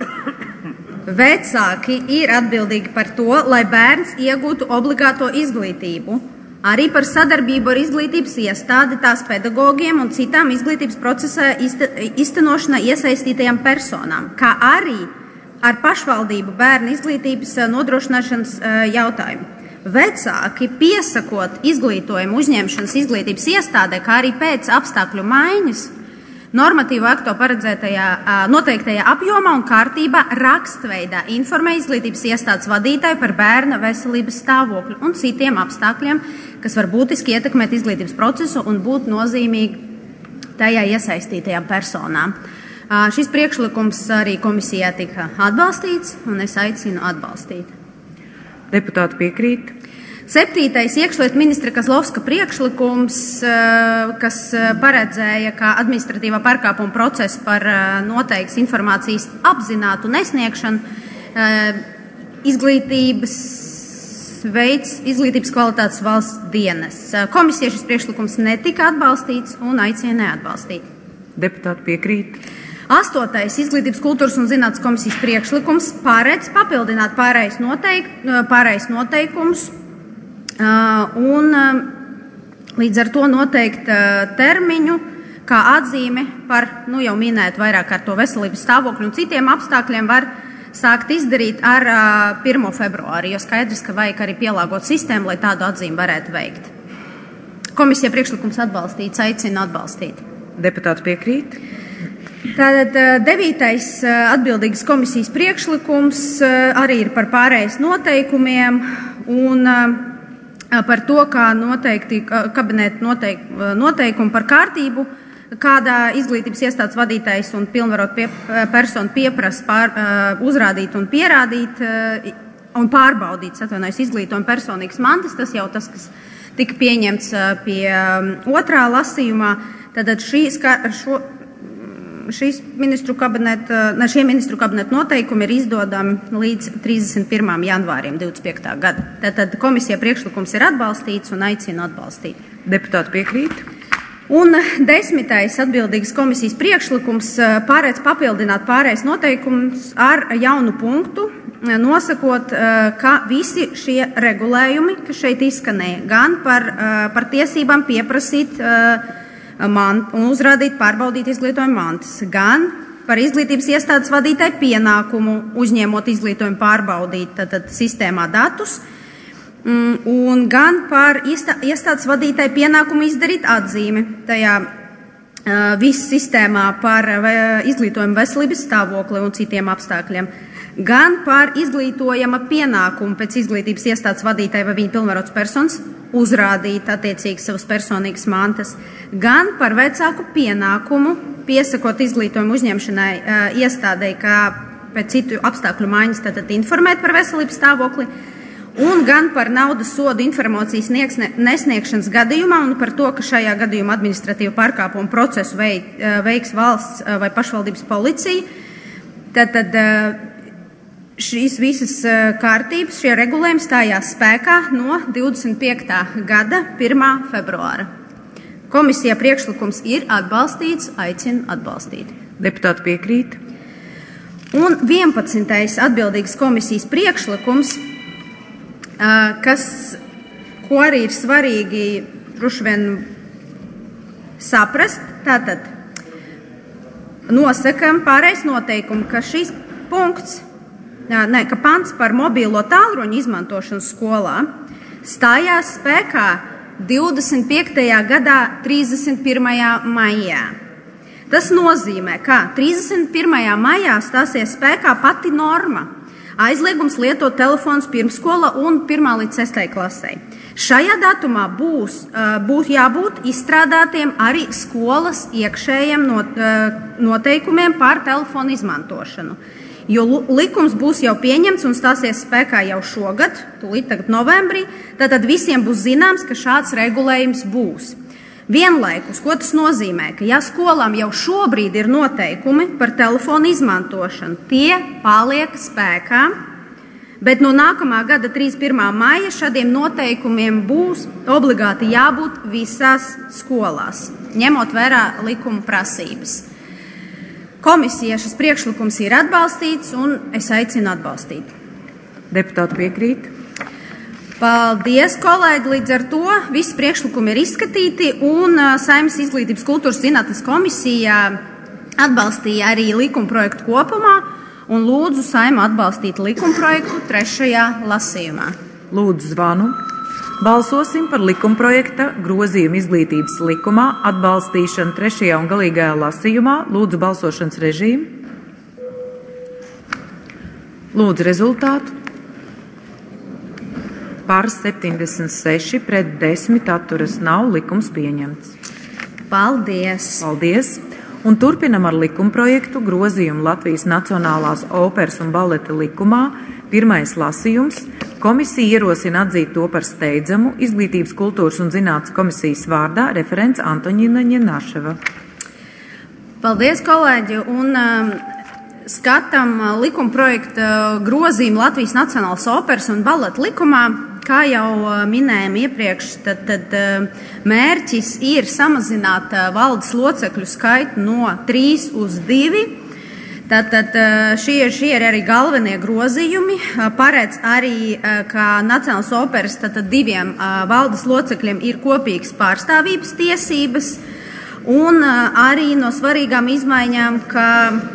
Vecāki ir atbildīgi par to, lai bērns iegūtu obligāto izglītību, arī par sadarbību ar izglītības iestādi, tās pedagogiem un citām izglītības procesā iztenošanā iesaistītajām personām, kā arī ar pašvaldību bērnu izglītības nodrošināšanas jautājumu. Vecāki, piesakot izglītojumu uzņemšanas izglītības iestādē, kā arī pēc apstākļu maiņas, normatīvu akto paredzētajā noteiktajā apjomā un kārtībā rakstveidā informē izglītības iestādes vadītāju par bērna veselības stāvokli un citiem apstākļiem, kas var būtiski ietekmēt izglītības procesu un būt nozīmīgi tajā iesaistītajām personām. Šis priekšlikums arī komisijā tika atbalstīts, un es aicinu atbalstīt. Deputāti piekrīt. 7. iekšlietu ministra Kozlovska priekšlikums, kas paredzēja, ka administratīvā pārkāpuma procesa par noteikts informācijas apzinātu nesniegšanu izglītības kvalitātes valsts dienas. Komisija šis priekšlikums netika atbalstīts un aicina neatbalstīt. Deputāti piekrīt. 8. izglītības kultūras un zinātnes komisijas priekšlikums paredz papildināt pārējais noteikumus un līdz ar to noteikt termiņu, kā atzīme par, jau minēt vairāk ar to veselības stāvokļu un citiem apstākļiem var sākt izdarīt ar 1. februāri, jo skaidrs, ka vajag arī pielāgot sistēmu, lai tādu atzīmi varētu veikt. Komisija priekšlikums atbalstīts, aicina atbalstīt. Deputāti piekrīt. Tātad 9. atbildīgas komisijas priekšlikums arī ir par pārējais noteikumiem un par to, kā noteikti kabineta noteikumi par kārtību, kādā izglītības iestādes vadītājs un pilnvarot personu pieprasa uzrādīt un pierādīt un pārbaudīt, izglītojumu personīgas mantas, tas jau tas, kas tika pieņemts pie 2. lasījumā. Tātad šie ministru kabineta noteikumi ir izdodami līdz 31. janvārim 25. gada. Tātad komisija priekšlikums ir atbalstīts un aicina atbalstīt. Deputāti piekrīt. Un 10. atbildīgas komisijas priekšlikums paredz papildināt pārējais noteikumus ar jaunu punktu, nosakot, ka visi šie regulējumi, kas šeit izskanēja, gan par tiesībām pieprasīt un uzrādīt, pārbaudīt izglītojumu mantas, gan par izglītības iestādes vadītāju pienākumu uzņēmot izglītojumu pārbaudīt tātad sistēmā datus, un gan par iestādes vadītāju pienākumu izdarīt atzīmi tajā viss sistēmā par izglītojumu veselības stāvokli un citiem apstākļiem, gan par izglītojama pienākumu pēc izglītības iestādes vadītāja vai viņa pilnvarotas personas uzrādīt attiecīgi savas personīgas mantas, gan par vecāku pienākumu piesakot izglītojumu uzņemšanai iestādei, kā pēc citu apstākļu maiņas tātad informēt par veselības stāvokli, un gan par naudas sodu informācijas nesniegšanas gadījumā un par to, ka šajā gadījumā administratīvu pārkāpumu procesu veiks valsts vai pašvaldības policija. Tātad šīs visas kārtības, šie regulējumi stājās spēkā no 25. gada 1. februāra. Komisija priekšlikums ir atbalstīts, aicina atbalstīt. Deputāti piekrīt. Un 11. atbildīgas komisijas priekšlikums, ko arī ir svarīgi droši vien saprast, tātad nosakam pārējais noteikumu, ka šis punkts, ka pants par mobīlo tālruņu izmantošanu skolā stājās spēkā 25. gadā 31. maijā. Tas nozīmē, ka 31. maijā stāsies spēkā pati norma. Aizliegums lietot telefonus pirmsskola un 1. līdz 6. klasē. Šajā datumā būs jābūt izstrādātiem arī skolas iekšējiem noteikumiem par telefonu izmantošanu. Jo likums būs jau pieņemts un stāsies spēkā jau šogad, tūlīt tagad novembrī, tātad visiem būs zināms, ka šāds regulējums būs. Vienlaikus, ko tas nozīmē, ka ja skolām jau šobrīd ir noteikumi par telefonu izmantošanu, tie paliek spēkā, bet no nākamā gada 31. maija šādiem noteikumiem būs obligāti jābūt visās skolās, ņemot vērā likuma prasības. Komisija šis priekšlikums ir atbalstīts un es aicinu atbalstīt. Deputāti piekrīt. Paldies, kolēģi! Līdz ar to visi priekšlikumi ir izskatīti un Saeimas Izglītības kultūras zinātnes komisija atbalstīja arī likumprojektu kopumā un lūdzu Saimu atbalstīt likumprojektu 3. lasījumā. Lūdzu zvanu. Balsosim par likumprojekta grozījumu izglītības likumā atbalstīšanu 3. un galīgajā lasījumā. Lūdzu balsošanas režīmu. Lūdzu rezultātu. Par 76, pret 10 atturas nav, likums pieņemts. Paldies! Paldies! Un turpinam ar likumprojektu grozījumu Latvijas Nacionālās operas un baleta likumā. Pirmais lasījums. Komisija ierosina atzīt to par steidzamu. Izglītības, kultūras un zinātnes komisijas vārdā referents Antoņina Ņenaševa. Paldies, kolēģi! Un skatām likumprojekta grozījumu Latvijas Nacionālās operas un baleta likumā. Kā jau minējām iepriekš, tad mērķis ir samazināt valdes locekļu skaitu no 3 uz 2. Tātad šie ir arī galvenie grozījumi. Paredz arī, ka Nacionālās operas diviem valdes locekļiem ir kopīgas pārstāvības tiesības. Un arī no svarīgām izmaiņām, ka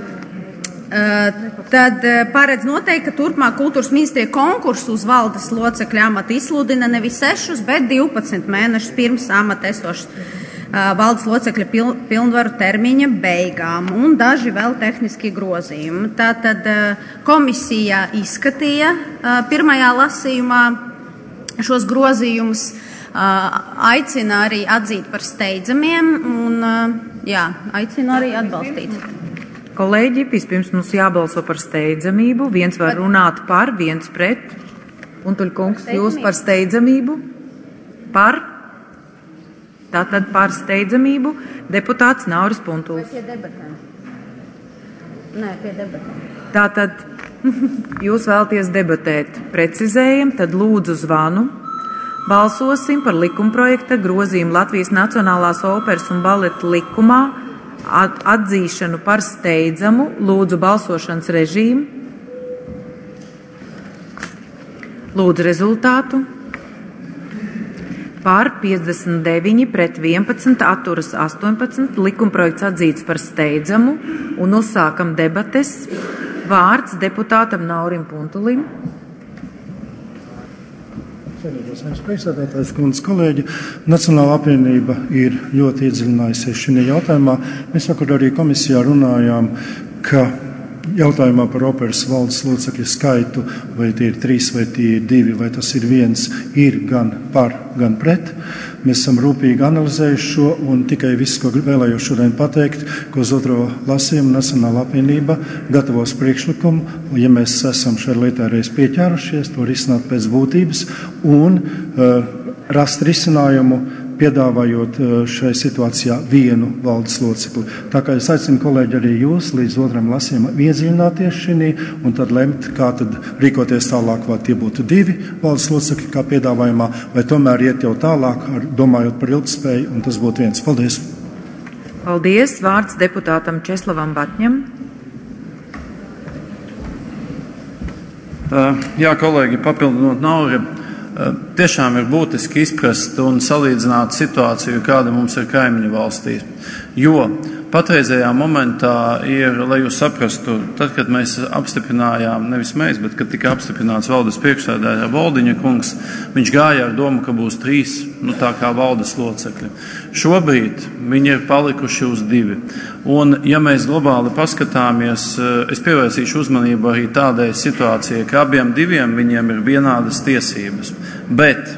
tad paredz noteikti, ka turpmāk kultūras ministrija konkursu uz valdes locekļu amatu izsludina nevis 6, bet 12 mēnešus pirms amata esošas valdes locekļa pilnvaru termiņa beigām un daži vēl tehniski grozījumi. Tātad komisija izskatīja pirmajā lasījumā šos grozījumus, aicina arī atzīt par steidzamiem un aicina arī atbalstīt. Kolēģi, vispirms mums jābalso par steidzamību. Viens var runāt par, viens pret. Untuļkungs, jūs par steidzamību? Par? Tātad par steidzamību deputāts Nauris Puntuls. Pie debatēm. Nē, pie debatēm. Tātad jūs vēlaties debatēt. Precizējam, tad lūdzu zvanu. Balsosim par likumprojekta grozījumu Latvijas Nacionālās operas un baleta likumā atzīšanu par steidzamu. Lūdzu balsošanas režīmu. Lūdzu rezultātu. Par 59, pret 11, atturas 18. Likumprojekts atzīts par steidzamu un uzsākam debates. Vārds deputātam Naurim Puntulim. Saimnes priekšsēdētājs, kundze, kolēģi, Nacionālā apvienība ir ļoti iedziļinājusies šajā jautājumā. Mēs vakar arī komisijā runājām, ka jautājumā par operas valdes locekļu skaitu, vai tie ir 3 vai tie ir 2, vai tas ir 1, ir gan par, gan pret. Mēs esam rūpīgi analizējuši šo un tikai viss, ko vēlējos šodien pateikt, ko uz otro lasījumu Nacionālā apvienība gatavos priekšlikumu, ja mēs esam šai lietai reiz pieķērušies, to risināt pēc būtības un rast risinājumu, piedāvājot šai situācijā vienu valdes locekli. Tā kā es aicinu kolēģi arī jūs līdz otram lasījumam iedziļināties šinī un tad lemt, kā tad rīkoties tālāk, vai tie būtu 2 valdes locekļi kā piedāvājumā, vai tomēr iet jau tālāk, domājot par ilgtspēju, un tas būtu 1. Paldies! Paldies! Vārds deputātam Česlavam Batņam. Jā, kolēģi, papildinot Nauri. Tiešām ir būtiski izprast un salīdzināt situāciju, kāda mums ir kaimiņu valstīs. Jo patreizējā momentā ir, lai jūs saprastu, tad, kad mēs apstiprinājām, nevis mēs, bet kad tika apstiprināts valdes priekšsēdētāja Voldiņa kungs, viņš gāja ar domu, ka būs 3, tā kā valdes locekļi. Šobrīd viņi ir palikuši uz 2. Un, ja mēs globāli paskatāmies, es pievērsīšu uzmanību arī tādai situācijai, ka abiem 2 viņiem ir vienādas tiesības. Bet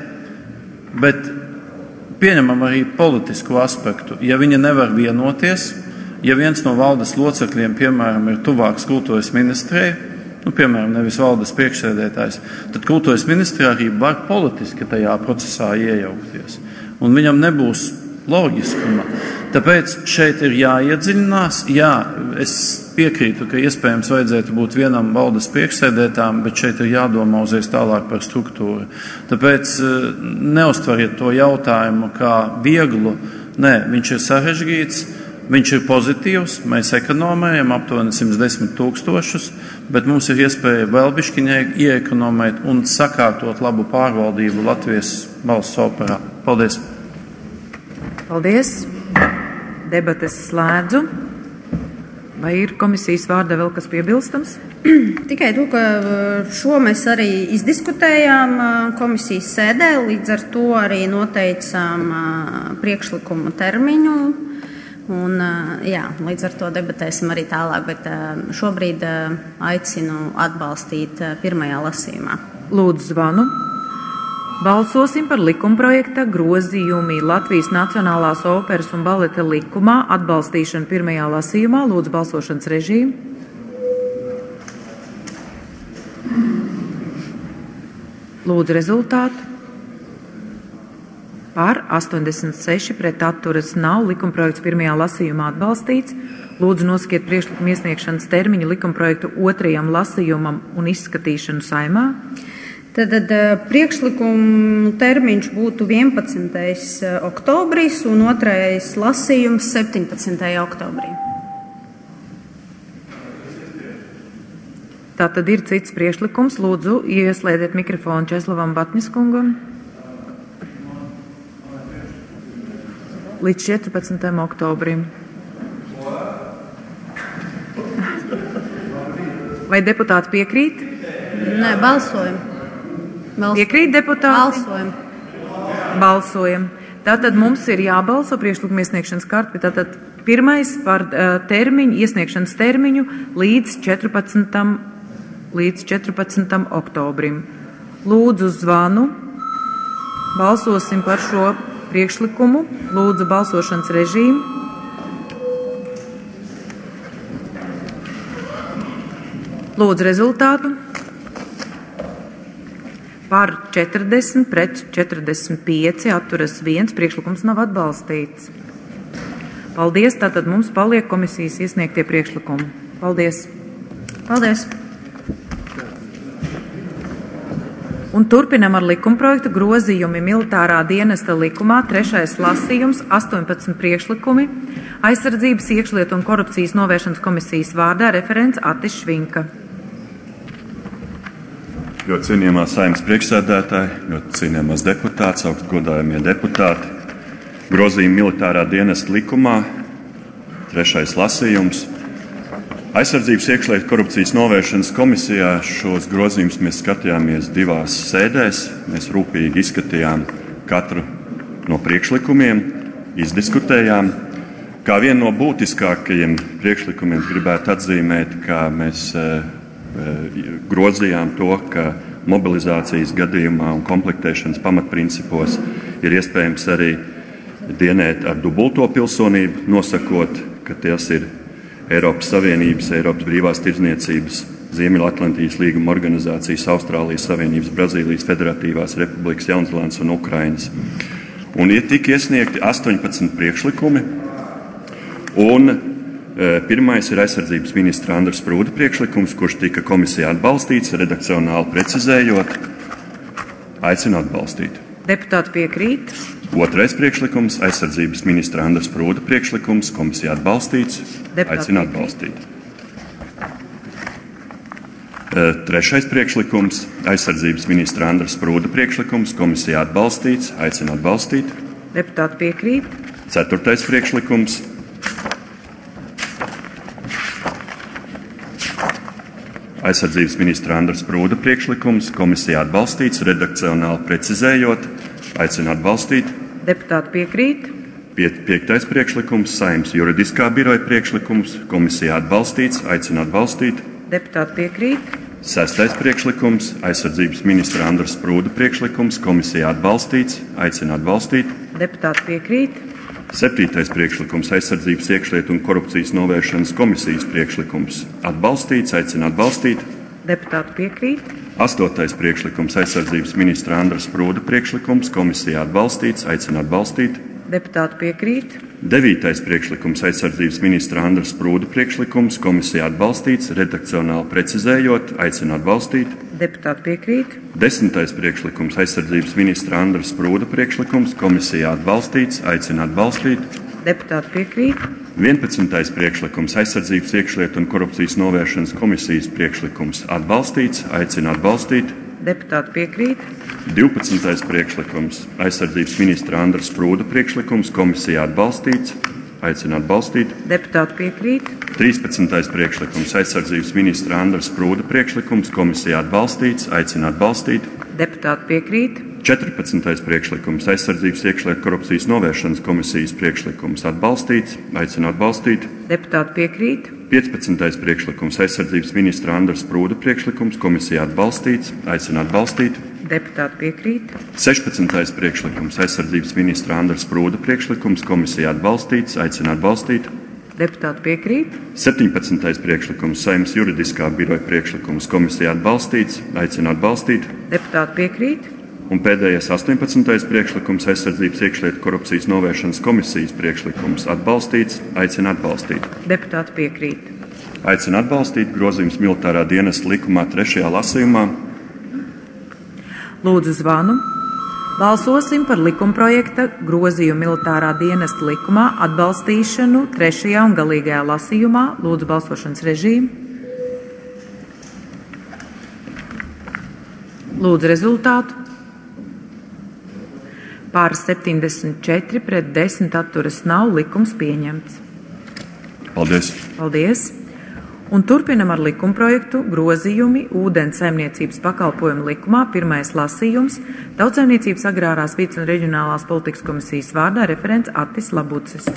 pieņemam arī politisku aspektu. Ja viņi nevar vienoties, ja viens no valdes locekļiem, piemēram, ir tuvāks kultūras ministrijai, piemēram, nevis valdes priekšsēdētājs, tad kultūras ministrija arī var politiski tajā procesā iejaukties. Un viņam nebūs loģiskuma. Tāpēc šeit ir jāiedziļinās. Jā, es piekrītu, ka iespējams vajadzētu būt vienam valdes priekšsēdētājam, bet šeit ir jādomā uzreiz tālāk par struktūru. Tāpēc neuztvariet to jautājumu kā vieglu. Nē, viņš ir sarežģīts, viņš ir pozitīvs, mēs ekonomējam aptuveni 110 000, bet mums ir iespēja vēl bišķiņai ieekonomēt un sakārtot labu pārvaldību Latvijas valsts operā. Paldies! Paldies! Debates slēdzu. Vai ir komisijas vārdā vēl kas piebilstams? Tikai to, ka šo mēs arī izdiskutējām komisijas sēdē, līdz ar to arī noteicām priekšlikumu termiņu. Un, jā, līdz ar to debatēsim arī tālāk, bet šobrīd aicinu atbalstīt pirmajā lasījumā. Lūdzu zvanu. Balsosim par likumprojekta grozījumi Latvijas Nacionālās operas un baleta likumā atbalstīšanu pirmajā lasījumā. Lūdzu balsošanas režīmu. Lūdzu rezultātu. Par 86 pret atturas nav. Likumprojekts pirmajā lasījumā atbalstīts. Lūdzu nosakiet priekšlikumu iesniegšanas termiņu likumprojektu otrajam lasījumam un izskatīšanu Saeimā. Tad priekšlikumu termiņš būtu 11. oktobris un otrais lasījums 17. oktobrī. Tā tad ir cits priekšlikums. Lūdzu, ieslēdziet mikrofonu Česlavam Batņiskungam. Līdz 14. oktobrim. Vai deputāti piekrīt? Nē, balsojam. Piekrīt deputāti? Balsojam. Balsojam. Tātad mums ir jābalso priekšlikuma iesniegšanas kārta, bet tātad pirmais par termiņu, iesniegšanas termiņu līdz 14. oktobrim. Lūdzu zvanu. Balsosim par šo priekšlikumu. Lūdzu balsošanas režīmu. Lūdzu rezultātu. Par 40 pret 45 atturas 1. Priekšlikums nav atbalstīts. Paldies. Tātad mums paliek komisijas iesniegtie priekšlikumi. Paldies. Paldies. Un turpinam ar likumprojektu grozījumi militārā dienesta likumā, 3. lasījums, 18 priekšlikumi, aizsardzības, iekšlietu un korupcijas novēršanas komisijas vārdā referents Atis Švinka. Ļoti cienījamā Saeimas priekšsēdētāji, ļoti cienījamās deputāts, augstgodājamie deputāti. Grozījumi militārā dienesta likumā, 3. lasījums. Aizsardzības, iekšlietu korupcijas novēršanas komisijā šos grozījumus mēs skatījāmies 2 sēdēs. Mēs rūpīgi izskatījām katru no priekšlikumiem, izdiskutējām. Kā vienu no būtiskākajiem priekšlikumiem gribētu atzīmēt, ka mēs grozījām to, ka mobilizācijas gadījumā un komplektēšanas pamatprincipos ir iespējams arī dienēt ar dubulto pilsonību, nosakot, ka tas ir Eiropas Savienības, Eiropas brīvās tirdzniecības, Ziemeļatlantijas līguma organizācijas, Austrālijas Savienības, Brazīlijas Federatīvās Republikas, Jaunzēlandes un Ukrainas. Un ir tik iesniegti 18 priekšlikumi, un pirmais ir aizsardzības ministra Andra Sprūda priekšlikums, kurš tika komisijā atbalstīts, redakcionāli precizējot, aicinu atbalstīt. Deputāti piekrīt. Otrais priekšlikums, aizsardzības ministra Andra Sprūda priekšlikums, komisijā atbalstīts, aicinu atbalstīt. Trešais priekšlikums, aizsardzības ministra Andra Sprūda priekšlikums, komisijā atbalstīts, aicinu atbalstīt. Deputāti piekrīt. Ceturtais priekšlikums, aizsardzības ministra Andra Sprūda priekšlikums, komisijā atbalstīts, redakcionāli precizējot, aicinu atbalstīt. Deputāti piekrīt. Piektais priekšlikums, Saeimas juridiskā biroja priekšlikums, komisijā atbalstīts, aicinu atbalstīt. Deputāti piekrīt. Sestais priekšlikums, aizsardzības ministra Andra Sprūda priekšlikums, komisijā atbalstīts, aicinu atbalstīt. Deputāti piekrīt. Septītais priekšlikums, aizsardzības, iekšlietu un korupcijas novēršanas komisijas priekšlikums, atbalstīts, aicinu atbalstīt. Deputāti piekrīt. Astotais priekšlikums, aizsardzības ministra Andra Sprūda priekšlikums, komisijā atbalstīts, aicinu atbalstīt. Deputāti piekrīt. 9. priekšlikums aizsardzības ministra Andra Sprūda priekšlikums komisijā atbalstīts, redakcionāli precizējot, aicina atbalstīt. Deputāti piekrīt. 10. priekšlikums aizsardzības ministra Andra Sprūda priekšlikums komisijā atbalstīts, aicina atbalstīt. Deputāti piekrīt. 11. priekšlikums aizsardzības iekšlietu un korupcijas novēršanas komisijas priekšlikums atbalstīts, aicina atbalstīt. Deputāti piekrīt. 12. priekšlikums aizsardzības ministra Andra Sprūda priekšlikums komisijā atbalstīts, aicina atbalstīt. Deputāti piekrīt. 13. priekšlikums aizsardzības ministra Andra Sprūda priekšlikums komisijā atbalstīts, aicina atbalstīt. Deputāti piekrīt. 14. priekšlikums aizsardzības iekšlietu korupcijas novēršanas komisijas priekšlikums atbalstīts, aicina atbalstīt. Deputāti piekrīt. 15. priekšlikums aizsardzības ministra Andra Sprūda priekšlikums komisijā atbalstīts, aicina atbalstīt. Deputāti piekrīt. 16. priekšlikums aizsardzības ministra Andra Sprūda priekšlikums komisijā atbalstīts, aicina atbalstīt. Deputāti piekrīt. 17. priekšlikums Saeimas juridiskā biroja priekšlikums komisijā atbalstīts, aicina atbalstīt. Deputāti piekrīt. Un pēdējais 18. priekšlikums aizsardzības iekšlietu korupcijas novēršanas komisijas priekšlikums atbalstīts, aicina atbalstīt. Deputāti piekrīt. Aicina atbalstīt grozījums militārā dienesta likumā 3. lasījumā. Lūdzu zvanu. Balsosim par likumprojekta grozījumu militārā dienesta likumā atbalstīšanu 3. un galīgajā lasījumā. Lūdzu balsošanas režīmu. Lūdzu rezultātu. Pār 74 pret 10 atturas nav, likums pieņemts. Paldies. Paldies. Un turpinam ar likumprojektu grozījumi ūdens saimniecības pakalpojumu likumā. Pirmais lasījums. Tautsaimniecības agrārās vides un reģionālās politikas komisijas vārdā referents Attis Labucis.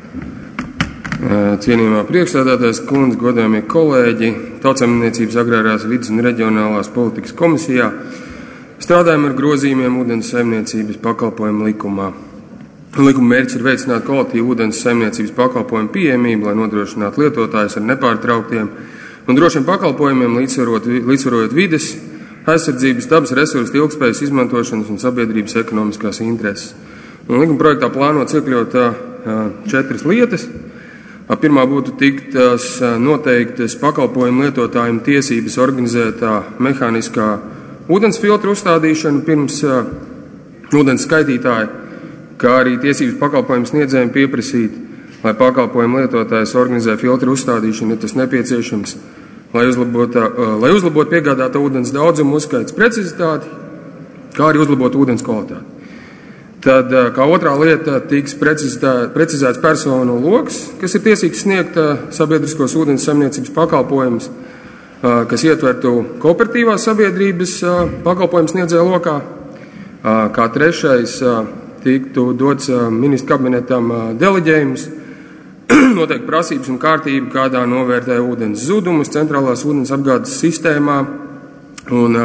Cienījamā priekšsēdētājas kundze, godājamie kolēģi, Tautsaimniecības agrārās vides un reģionālās politikas komisijā strādājam ar grozījumiem ūdens saimniecības pakalpojumu likumā. Likuma mērķis ir veicināt kvalitīvu ūdens saimniecības pakalpojumu pieejamību, lai nodrošinātu lietotājus ar nepārtrauktiem un drošiem pakalpojumiem, līdzsvarojot vides, aizsardzības, dabas resursu, ilgspējas izmantošanas un sabiedrības ekonomiskās intereses. Likuma projektā plānots iekļaut 4 lietas. Pirmā būtu tiktas noteiktas pakalpojumu lietotājiem tiesības organizēt mehāniskā ūdens filtru uzstādīšanu pirms ūdens skaitītāja, kā arī tiesības pakalpojumu sniedzējiem pieprasīt, lai pakalpojumu lietotājs organizē filtru uzstādīšanu, ja tas nepieciešams, lai uzlabotu piegādātā ūdens daudzumu, uzskaits precizitāti, kā arī uzlabotu ūdens kvalitāti. Tad, kā otrā lieta, tiks precizēts personu loks, kas ir tiesīgs sniegt sabiedriskos ūdens saimniecības pakalpojumus, kas ietvertu kooperatīvās sabiedrības pakalpojumu sniedzēju lokā. Kā trešais tiktu dots ministra kabinetam deleģējums, noteikti prasības un kārtība, kādā novērtē ūdens zudumus centrālās ūdens apgādes sistēmā un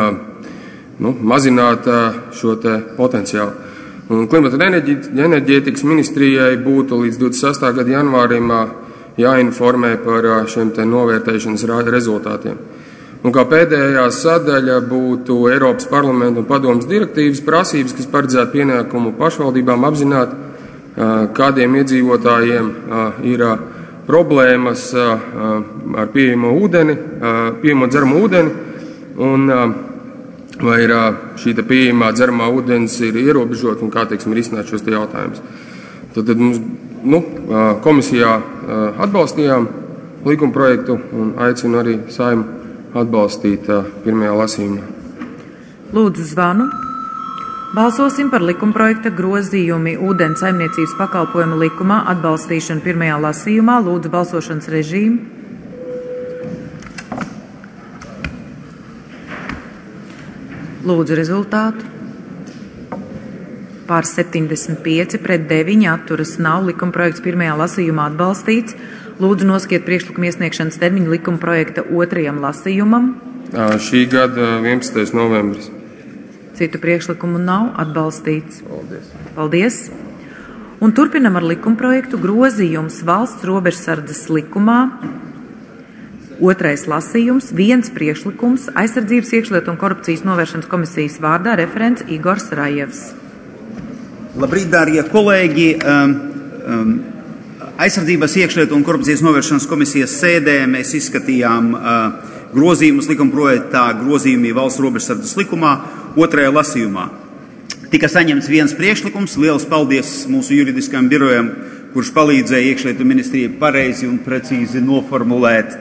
mazināt šo te potenciālu. Un klimata un enerģētikas ministrijai būtu līdz 26. gada janvārim jāinformē par šiem te novērtēšanas rezultātiem. Un kā pēdējā sadaļa būtu Eiropas parlamenta un padomes direktīvas prasības, kas paredzētu pienākumu pašvaldībām apzināt, kādiem iedzīvotājiem ir problēmas ar pieejamo dzeramo ūdeni, un vai ir šī pieejamā dzeramā ūdens ir ierobežota un kā, ir izsnāt šos jautājumus. Tad mums komisijā atbalstījām likuma projektu un aicinu arī Saeimu atbalstīt pirmajā lasījumā. Lūdzu zvanu. Balsosim par likumprojekta grozījumi ūdens saimniecības pakalpojumu likumā atbalstīšanu pirmajā lasījumā. Lūdzu balsošanas režīmu. Lūdzu rezultātu. Pār 75 pret 9 atturas nav, likumprojekts pirmajā lasījumā atbalstīts. Lūdzu noskiet priekšlikumu iesniegšanas termiņu likumprojekta otrajam lasījumam. Šī gada 11. novembris. Citu priekšlikumu nav, atbalstīts. Paldies. Paldies. Un turpinam ar likumprojektu grozījums valsts robežsardzes likumā. Otrais lasījums, viens priekšlikums, aizsardzības iekšlietu un korupcijas novēršanas komisijas vārdā referents Igors Rajevs. Labrīt, dārgie kolēģi! Aizsardzības iekšlietu un korupcijas novēršanas komisijas sēdē mēs izskatījām grozījumus likumprojektā grozījumi valsts robežsardzes likumā otrajā lasījumā. Tika saņemts viens priekšlikums. Liels paldies mūsu juridiskajam birojam, kurš palīdzēja iekšlietu ministrijai pareizi un precīzi noformulēt,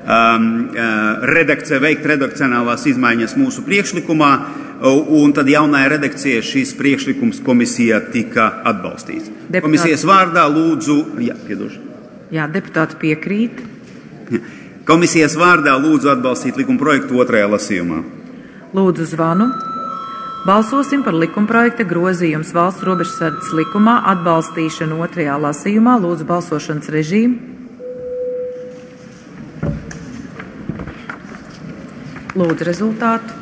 veikt redakcionālās izmaiņas mūsu priekšlikumā, un tad jaunajā redakcijā šīs priekšlikums komisijā tika atbalstīts. Komisijas vārdā lūdzu... Jā, deputāti piekrīt. Komisijas vārdā lūdzu atbalstīt likumprojektu otrajā lasījumā. Lūdzu zvanu. Balsosim par likumprojekta grozījums valsts robežsardzes likumā atbalstīšanu otrajā lasījumā. Lūdzu balsošanas režīmu. Lūdzu rezultātu.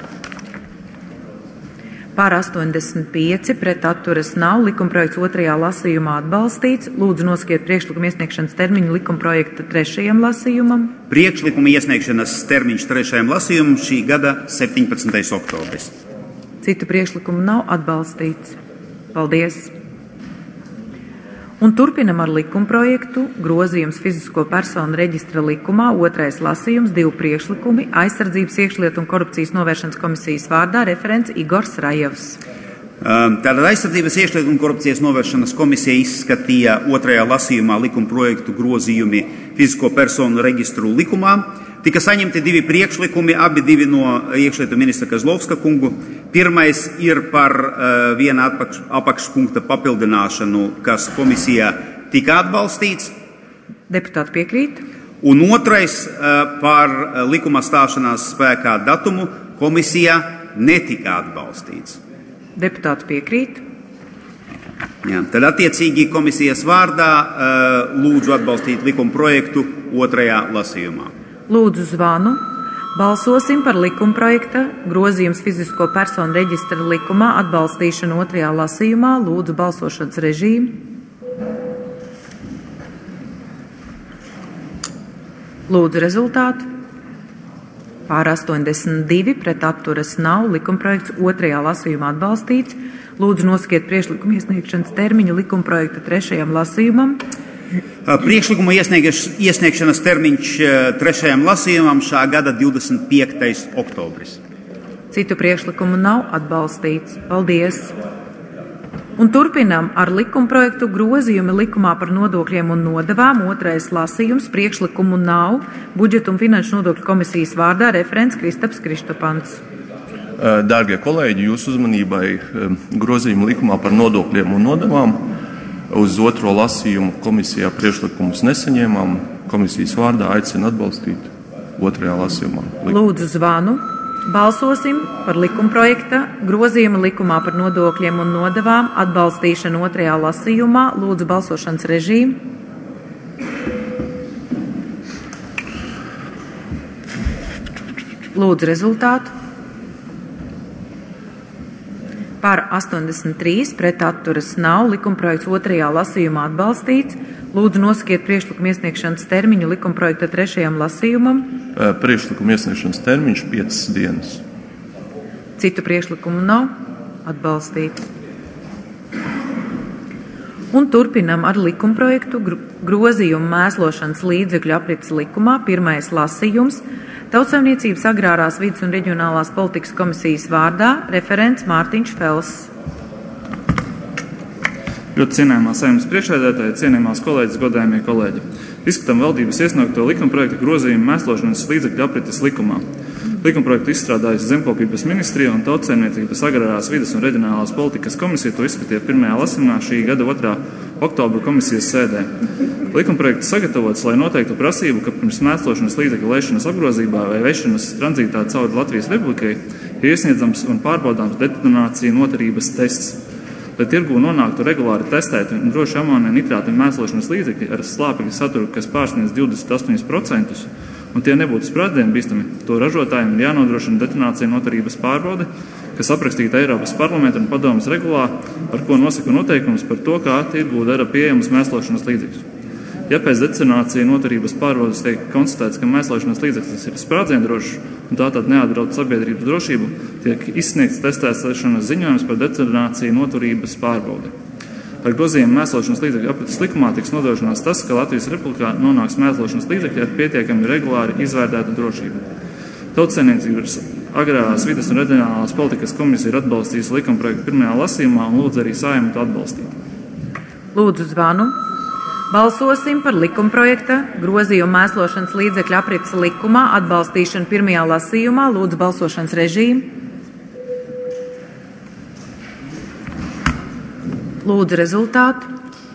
Par 85, pret atturas nav. Likumprojekts otrajā lasījumā atbalstīts. Lūdzu noskiet priekšlikuma iesniegšanas termiņu likumprojekta trešajam lasījumam. Priekšlikuma iesniegšanas termiņš trešajam lasījumam šī gada 17. oktobris. Citu priekšlikumu nav atbalstīts. Paldies! Un turpinam ar likumprojektu grozījums fizisko personu reģistra likumā, otrais lasījums, 2 priekšlikumi, aizsardzības iekšlietu un korupcijas novēršanas komisijas vārdā referents Igors Rajevs. Tātad aizsardzības iekšlietu un korupcijas novēršanas komisija izskatīja otrajā lasījumā likumprojektu grozījumi fizisko personu reģistru likumā. Tika saņemti 2 priekšlikumi, abi 2 no iekšlietu ministra Kazlovska kungu. Pirmais ir par viena apakšpunkta papildināšanu, kas komisijā tika atbalstīts. Deputāti piekrīt. Un otrais par likuma stāšanās spēkā datumu komisijā netika atbalstīts. Deputāti piekrīt. Jā, tad attiecīgi komisijas vārdā lūdzu atbalstīt likumprojektu otrajā lasījumā. Lūdzu zvanu. Balsosim par likumprojekta grozījums fizisko personu reģistra likumā atbalstīšanu otrajā lasījumā. Lūdzu balsošanas režīmu. Lūdzu rezultātu. Pār 82, pret atturas nav. Likumprojekts otrajā lasījumā atbalstīts. Lūdzu noskiet priekšlikuma iesniegšanas termiņu likumprojekta trešajam lasījumam. Priekšlikuma iesniegšanas termiņš trešajam lasījumam šā gada 25. oktobris. Citu priekšlikumu nav atbalstīts. Paldies! Un turpinam ar likumprojektu grozījumi likumā par nodokļiem un nodevām. Otrais lasījums. Priekšlikumu nav. Budžeta un finanšu nodokļu komisijas vārdā referents Kristaps Kristopans. Dārgie kolēģi, jūsu uzmanībai grozījumi likumā par nodokļiem un nodevām. Uz otro lasījumu komisijā priekšlikumus nesaņēmām. Komisijas vārdā aicina atbalstīt otrajā lasījumā. Lūdzu zvanu. Balsosim par likumprojekta grozījumu likumā par nodokļiem un nodevām atbalstīšanu otrajā lasījumā. Lūdzu balsošanas režīmu. Lūdzu rezultātu. Par 83, pret atturas nav. Likumprojekts otrajā lasījumā atbalstīts. Lūdzu noskiet priekšlikuma iesniegšanas termiņu likumprojekta trešajam lasījumam. Priekšlikuma iesniegšanas termiņš 5 dienas. Citu priekšlikumu nav atbalstīts. Un turpinam ar likumprojektu grozījumu mēslošanas līdzekļu aprits likumā. Pirmais lasījums. Tautsaimniecības agrārās vides un reģionālās politikas komisijas vārdā referents Mārtiņš Fels. Ļoti cienējamā Saeimas priekšsēdētāja, cienējamās kolēģis, godājamie kolēģi. Izskatām valdības iesniegto likumprojektu grozījumu mēslošanas līdzekļu aprites likumā. Likumprojektu izstrādājusi Zemkopības ministrija un Tautsaimniecības agrārās vides un reģionālās politikas komisija to izskatīja pirmajā lasījumā šī gada 2. oktobra komisijas sēdē. Likumprojekts sagatavots, lai noteiktu prasību, ka pirms mēslošanas līdzekļu laišanas apgrozībā vai vešanas tranzītā cauri Latvijas Republikai ir iesniedzams un pārbaudāms detonācija noturības tests. Lai tirgū nonāktu regulāri testēti un droši amonija nitrāti mēslošanas līdzekļi ar slāpekļa saturu, kas pārsniedz 28%, un tie nebūtu sprādzienu bīstami, to ražotājiem ir jānodrošina detonācija noturības pārbaude, kas aprakstīta Eiropas parlamenta un padomes regulā, par ko nosaka noteikums par to, kā tirgū dara pieejamas mēslošanas līdzekļus. Ja pēc detonācija noturības pārbaudes tiek konstatēts, ka mēslošanas līdzeklis ir sprādziendrošs un tātad neapdraud sabiedrības drošību, tiek izsniegts testēšanas ziņojums par detonāciju noturības pārbaudi. Ar grozījumu mēslošanas līdzekļu aprites likumā tiks nodrošināts tas, ka Latvijas Republikā nonāks mēslošanas līdzekļi ar pietiekami regulāri izvērtētu drošību. Tautsaimniecības agrārās vides un reģionālās politikas komisija ir atbalstījusi likumprojektu pirmajā lasījumā un lūdz arī Saeimu to atbalstīt. Lūdzu zvanu. Balsosim par likumprojekta grozījumu mēslošanas līdzekļu aprites likumā atbalstīšanu pirmajā lasījumā. Lūdzu balsošanas režīmu. Lūdzu rezultātu.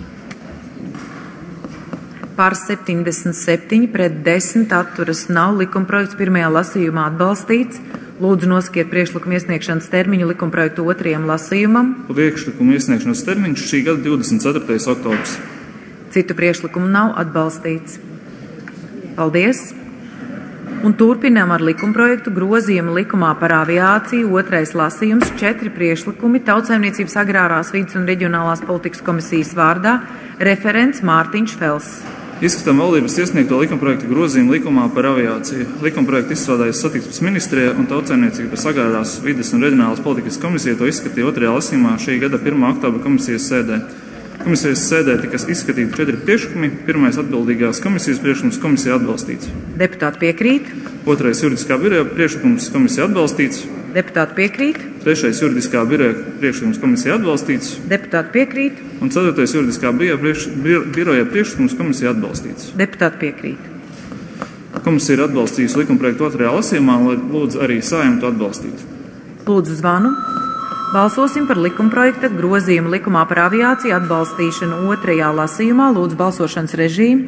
Par 77 pret 10 atturas nav. Likumprojekts pirmajā lasījumā atbalstīts. Lūdzu noskiet priekšlikumu iesniegšanas termiņu likumprojektu otrajam lasījumam. Priekšlikumu iesniegšanas termiņš šī gada 24. oktobrs. Citu priekšlikumu nav atbalstīts. Paldies! Un turpinām ar likumprojektu grozījumu likumā par aviāciju. Otrais lasījums, 4 priekšlikumi Tautsaimniecības agrārās vides un reģionālās politikas komisijas vārdā. Referents Mārtiņš Fels. Izskatām valdības iesniegto likumprojektu grozījumu likumā par aviāciju. Likumprojektu izstrādājas Satiksmes ministrija un Tautsaimniecības agrārās vides un reģionālās politikas komisija to izskatīja otrajā lasījumā šī gada 1. oktobra komisijas sēdē. Komisijas sēdē tika izskatīti 4 priekšlikumi. Pirmais atbildīgās komisijas priekšlikums komisija atbalstīts. Deputāti piekrīt. Otrais juridiskā biroja priekšlikums komisija atbalstīts. Deputāti piekrīt. Trešais juridiskā biroja priekšlikums komisija atbalstīts. Deputāti piekrīt. Un ceturtais juridiskā biroja priekšlikums komisija atbalstīts. Deputāti piekrīt. Komisija ir atbalstījusi likumprojektu otrajā lasījumā, lai lūdzu arī Saeimu to atbalstītu. Lūdzu zvanu. Balsosim par likumprojekta grozījumu likumā par aviāciju atbalstīšanu otrajā lasījumā. Lūdzu balsošanas režīmu.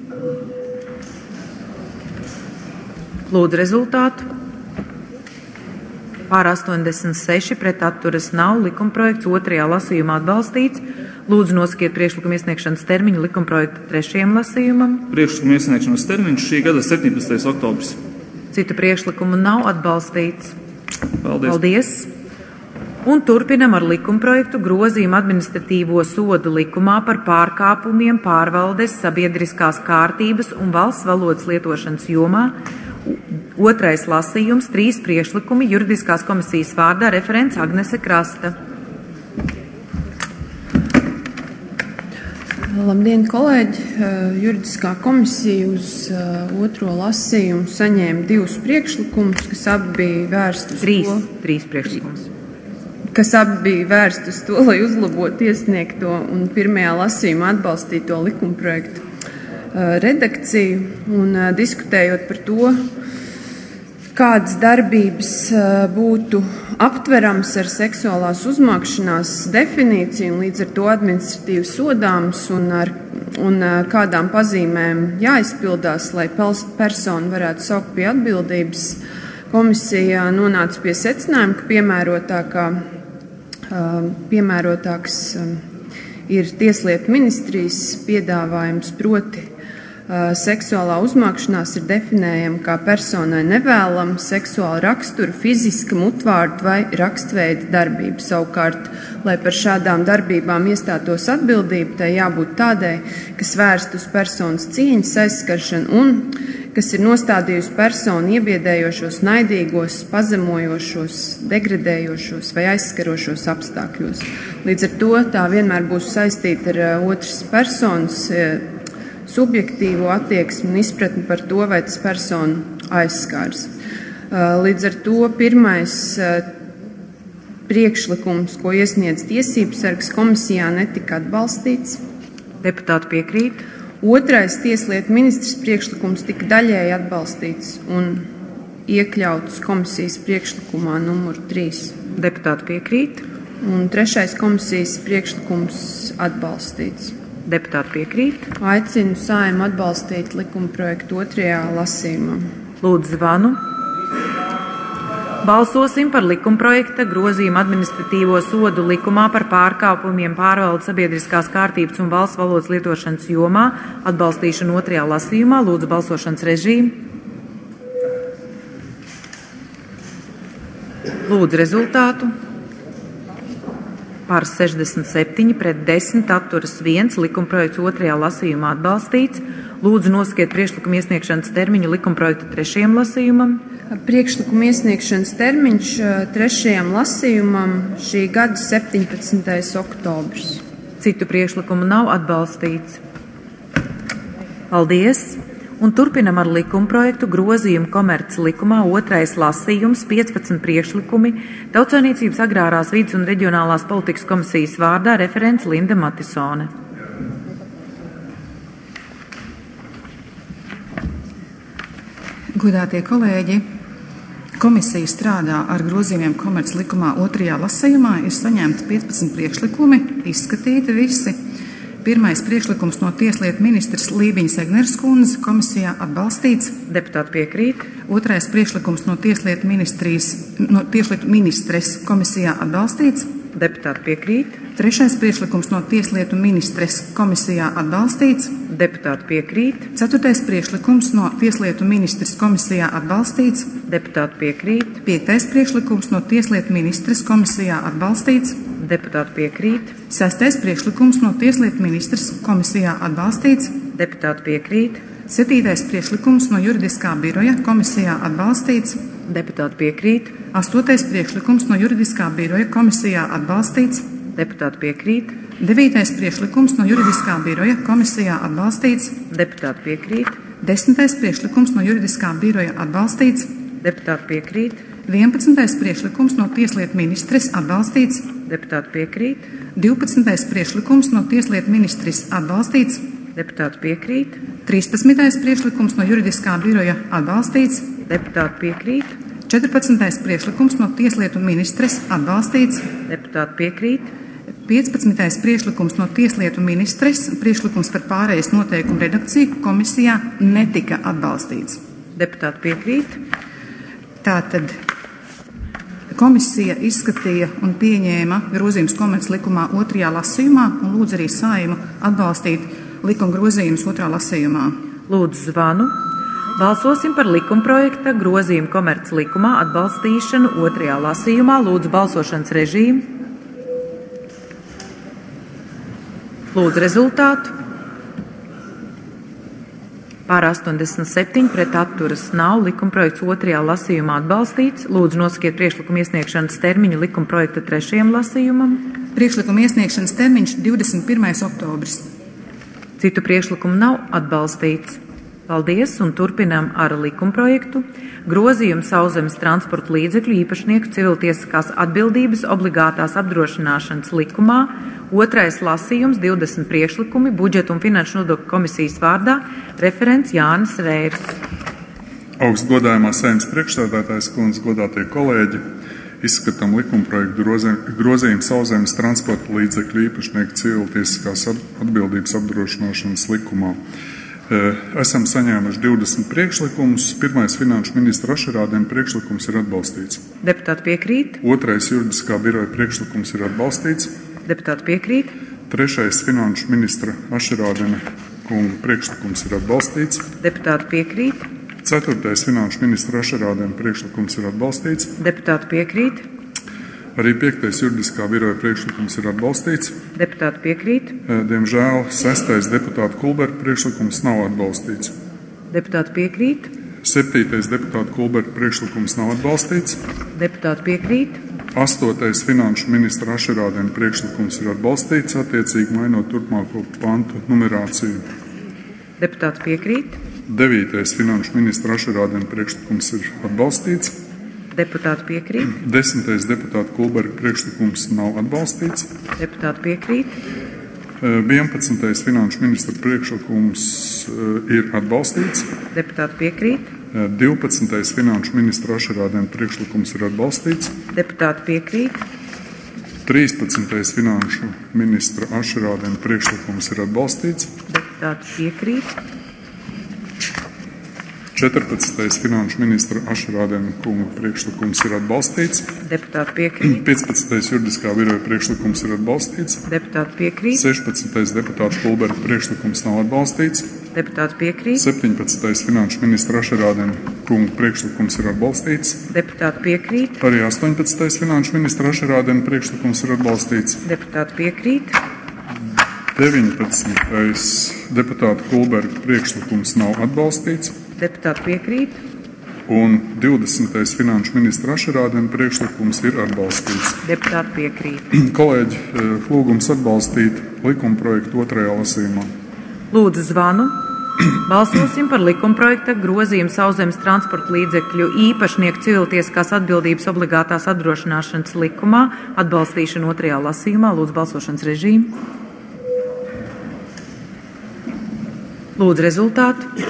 Lūdzu rezultātu. Pār 86 pret atturas nav. Likumprojekts otrajā lasījumā atbalstīts. Lūdzu noskiet priekšlikumu iesniegšanas termiņu likumprojekta trešajam lasījumam. Priekšlikumu iesniegšanas termiņš šī gada 17. oktobris. Citu priekšlikumu nav atbalstīts. Paldies! Un turpinam ar likumprojektu grozījumu administratīvo sodu likumā par pārkāpumiem pārvaldes, sabiedriskās kārtības un valsts valodas lietošanas jomā. Otrais lasījums, 3 priekšlikumi juridiskās komisijas vārdā. Referents Agnese Krasta. Labdien, kolēģi! Juridiskā komisija uz otro lasījumu saņēma 2 priekšlikumus, kas abi bija vērsti uz to. 3 priekšlikumus. Kas abi bija vērsti uz to, lai uzlabotu iesniegto un pirmajā lasījumā atbalstīto likumprojektu redakciju. Un diskutējot par to, kādas darbības būtu aptverams ar seksuālās uzmākšanās definīciju un līdz ar to administratīvi sodāms un kādām pazīmēm jāizpildās, lai personu varētu saukt pie atbildības, komisija nonāca pie secinājuma, ka piemērotāks ir Tieslietu ministrijas piedāvājums, proti seksuālā uzmākšanās ir definējama kā personai nevēlama seksuāla rakstura, fiziska, mutvārdu vai rakstveida darbība. Savukārt, lai par šādām darbībām iestātos atbildība, tai jābūt tādai, kas vērst uz personas cieņas aizskaršanu un kas ir nostādījusi personu iebiedējošos, naidīgos, pazemojošos, degradējošos vai aizskarošos apstākļos. Līdz ar to tā vienmēr būs saistīta ar otras personas subjektīvo attieksmi un izpratni par to, vai tas personu aizskars. Līdz ar to pirmais priekšlikums, ko iesniedz Tiesības sargs komisijā, netika atbalstīts. Deputāti piekrīt. Otrais Tieslietu ministrs priekšlikums tika daļēji atbalstīts un iekļauts komisijas priekšlikumā numur 3. Deputāti piekrīt. Un trešais komisijas priekšlikums atbalstīts. Deputāti piekrīt. Aicinu Saeimu atbalstīt likumprojektu otrajā lasījumā. Lūdzu zvanu. Balsosim par likumprojekta grozījumu administratīvo sodu likumā par pārkāpumiem pārvaldes sabiedriskās kārtības un valsts valodas lietošanas jomā atbalstīšanu otrajā lasījumā. Lūdzu balsošanas režīmu. Lūdzu rezultātu. Par 67 pret 10 atturas 1. Likumprojekts otrajā lasījumā atbalstīts. Lūdzu noskiet priekšlikumu iesniegšanas termiņu likumprojekta trešajam lasījumam. Priekšlikuma iesniegšanas termiņš trešajam lasījumam šī gada 17. oktobris. Citu priekšlikumu nav atbalstīts. Paldies! Un turpinam ar likumprojektu grozījumu komerces likumā 2. lasījums 15 priekšlikumi Tautsaimniecības agrārās vides un reģionālās politikas komisijas vārdā referents Linda Matisone. Godātie kolēģi, komisija strādā ar grozījumiem komerces likumā 2. lasījumā, ir saņemti 15 priekšlikumi, izskatīti visi. Pirmais priekšlikums no Tieslietu ministres Lībiņas Egneres kundzes komisijā atbalstīts. Deputāti piekrīt. Otrais priekšlikums no Tieslietu ministres komisijā atbalstīts. Deputāti piekrīt. Trešais priekšlikums no Tieslietu ministres komisijā atbalstīts. Deputāti piekrīt. Ceturtais priekšlikums no Tieslietu ministres komisijā atbalstīts. Deputāti piekrīt. Piektais priekšlikums no Tieslietu ministres komisijā atbalstīts. Deputāti piekrīt. Sestais priekšlikums no Tieslietu ministres komisijā atbalstīts. Deputāti piekrīt. Septītais priekšlikums no Juridiskā biroja komisijā atbalstīts. Deputāti piekrīt. Astotais priekšlikums no Juridiskā biroja komisijā atbalstīts. Deputāti piekrīt. Devītais priekšlikums no Juridiskā biroja komisijā atbalstīts. Deputāti piekrīt. Desmitais priekšlikums no Juridiskā biroja atbalstīts. Deputāti piekrīt. 11. priekšlikums no Tieslietu ministres atbalstīts. Deputāti piekrīt. 12. priekšlikums no Tieslietu ministres atbalstīts. Deputāti piekrīt. 13. priekšlikums no Juridiskā biroja atbalstīts. Deputāti piekrīt. 14. priekšlikums no Tieslietu ministres atbalstīts. Deputāti piekrīt. 15. priekšlikums no Tieslietu ministres priekšlikums par pārējais noteikumu redakciju komisijā netika atbalstīts. Deputāti piekrīt. Tātad komisija izskatīja un pieņēma grozījumus komerces likumā 2. lasījumā un lūdz arī Saeimu atbalstīt likuma grozījumus 2. lasījumā. Lūdzu zvanu. Balsosim par likumprojekta grozījumu komerces likumā atbalstīšanu 2. lasījumā. Lūdzu balsošanas režīmu. Lūdzu rezultātu. Pār 87 pret atturas nav. Likumprojekts 2. lasījumā atbalstīts. Lūdzu nosakiet priekšlikumu iesniegšanas termiņu likumprojekta 3. lasījumam. Priekšlikuma iesniegšanas termiņš 21. oktobris. Citu priekšlikumu nav atbalstīts. Paldies, un turpinām ar likumprojektu. Grozījumu sauszemes transporta līdzekļu īpašnieku civiltiesiskās atbildības obligātās apdrošināšanas likumā. 2. lasījums, 20 priekšlikumi, budžeta un finanšu nodokļu komisijas vārdā, referents Jānis Reirs. Augstgodājumā Saeimas priekšsēdētājas kundze, godātie kolēģi, izskatām likumprojektu grozījumu sauszemes transporta līdzekļu īpašnieku civiltiesiskās atbildības apdrošināšanas likumā. Esam saņēmuši 20 priekšlikumus. Pirmais finanšu ministra Ašerādena priekšlikums ir atbalstīts. Deputāti piekrīt. Otrais juridiskā biroja priekšlikums ir atbalstīts. Deputāti piekrīt. Trešais finanšu ministra Ašerādena kunga priekšlikums ir atbalstīts. Deputāti piekrīt. Ceturtais finanšu ministra Ašerādena priekšlikums ir atbalstīts. Deputāti piekrīt. Arī piektais juridiskā biroja priekšlikums ir atbalstīts. Deputāti piekrīt. Diemžēl sestais deputāta Kulberga priekšlikums nav atbalstīts. Deputāti piekrīt. Septītais deputāta Kulberga priekšlikums nav atbalstīts. Deputāti piekrīt. Astotais finanšu ministra Ašerādena priekšlikums ir atbalstīts, attiecīgi mainot turpmāko pantu numerāciju. Deputāti piekrīt. Devītais finanšu ministra Ašerādena priekšlikums ir atbalstīts. Deputāti piekrīt. Desmitais deputāta Kulberga priekšlikums nav atbalstīts. Deputāti piekrīt. 11. finanšu ministra priekšlikums ir atbalstīts. Deputāti piekrīt. 12. finanšu ministra Ašerādena priekšlikums ir atbalstīts. Deputāti piekrīt. 13. finanšu ministra Ašerādena priekšlikums ir atbalstīts. Deputāti piekrīt. 14. finanšu ministra Ašerādena kunga priekšlikums ir atbalstīts. Deputāti piekrīt. 15. juridiskā biroja priekšlikums ir atbalstīts. Deputāti piekrīt. 16. deputāta Kulberga priekšlikums nav atbalstīts. Deputāti piekrīt. 17. finanšu ministra Ašerādena kunga priekšlikums ir atbalstīts. Deputāti piekrīt. Arī 18. finanšu ministra Ašerādena priekšlikums ir atbalstīts. Deputāti piekrīt. 19. deputāta Kulberga priekšlikums nav atbalstīts. Deputāti piekrīt. Un 20. finanšu ministra Ašerādena priekšlikums ir atbalstīts. Deputāti piekrīt. Kolēģi, lūgums atbalstīt likumprojektu otrajā lasījumā. Lūdzu zvanu. Balsosim par likumprojekta grozījumu sauszemes transporta līdzekļu īpašnieku civiltieskās atbildības obligātās apdrošināšanas likumā atbalstīšanu otrajā lasījumā. Lūdzu balsošanas režīmu. Lūdzu rezultātu.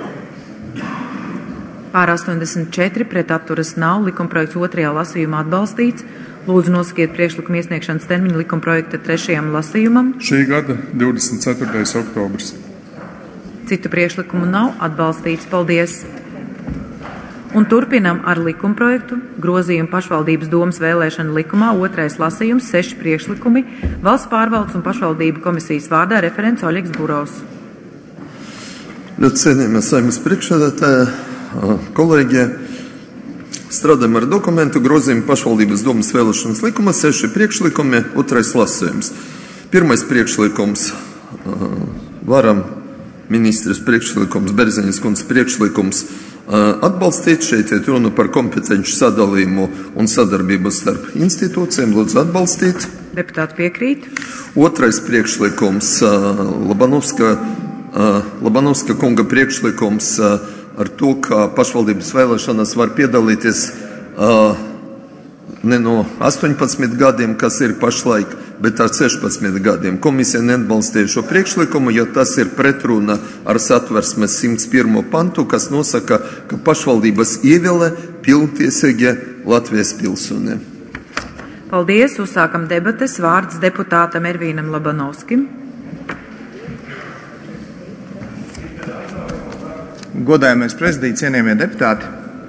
Pār 84 pret atturas nav. Likumprojekts otrajā lasījumā atbalstīts. Lūdzu nosakiet priekšlikumu iesniegšanas termiņu likumprojekta trešajam lasījumam. Šī gada 24. oktobris. Citu priekšlikumu nav atbalstīts. Paldies! Un turpinam ar likumprojektu grozījumu pašvaldības domas vēlēšana likumā otrais lasījums 6 priekšlikumi valsts pārvaldes un pašvaldību komisijas vārdā referents Oļegs Burovs. Ļoti cienījamie Saeimas priekšsēdētāji, kolēģi, strādājam ar dokumentu grozījumu pašvaldības domas vēlēšanas likuma 6 priekšlikumi, otrais lasījums. Pirmais priekšlikums varam ministres priekšlikums, Berziņas kundzes priekšlikums atbalstīt. Šeit ir runa par kompetenci sadalījumu un sadarbību starp institūcijiem. Lūdzu atbalstīt. Deputāti piekrīt. Otrais priekšlikums Labanovska kunga priekšlikums ar to, ka pašvaldības vēlēšanas var piedalīties ne no 18 gadiem, kas ir pašlaik, bet ar 16 gadiem. Komisija neatbalstīja šo priekšlikumu, jo tas ir pretruna ar Satversmes 101. pantu, kas nosaka, ka pašvaldības ievēlē pilntiesīgie Latvijas pilsoni. Paldies! Uzsākam debates. Vārds deputātam Ervīnam Labanovskim. Godājamais prezidija, cienījamie deputāti,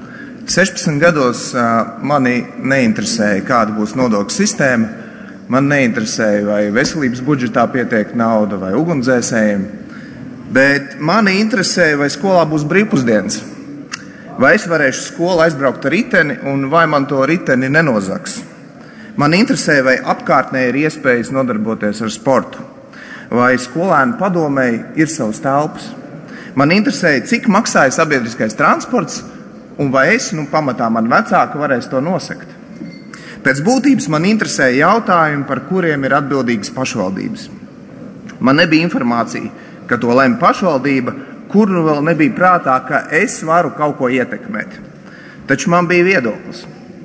16 gados mani neinteresēja, kāda būs nodokļu sistēma. Man neinteresēja, vai veselības budžetā pietiek nauda vai ugunsdzēsējiem, bet mani interesēja, vai skolā būs brīvpusdienas, vai es varēšu skolu aizbraukt ar riteni un vai man to riteni nenozaks. Man interesēja, vai apkārtnē ir iespējas nodarboties ar sportu, vai skolēnu padomēji ir savas telpas. Man interesēja, cik maksāja sabiedriskais transports un vai es, pamatā man vecāki, varēs to nosekt. Pēc būtības man interesēja jautājumi, par kuriem ir atbildīgas pašvaldības. Man nebija informācija, ka to lemj pašvaldība, kur nu vēl nebija prātā, ka es varu kaut ko ietekmēt. Taču man bija viedoklis.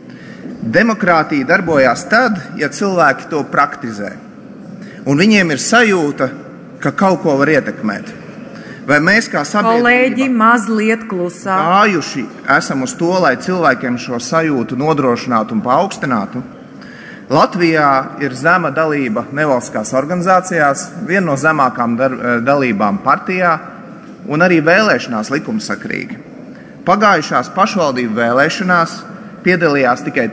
Demokrātija darbojās tad, ja cilvēki to praktizē. Un viņiem ir sajūta, ka kaut ko var ietekmēt. Vai mēs kā sabiedrība kolēģi mazliet klusāk gājuši esam uz to, lai cilvēkiem šo sajūtu nodrošinātu un paaugstinātu? Latvijā ir zema dalība nevalstiskās organizācijās, viena no zemākām dalībām partijā un arī vēlēšanās likumsakrīgi. Pagājušās pašvaldību vēlēšanās piedalījās tikai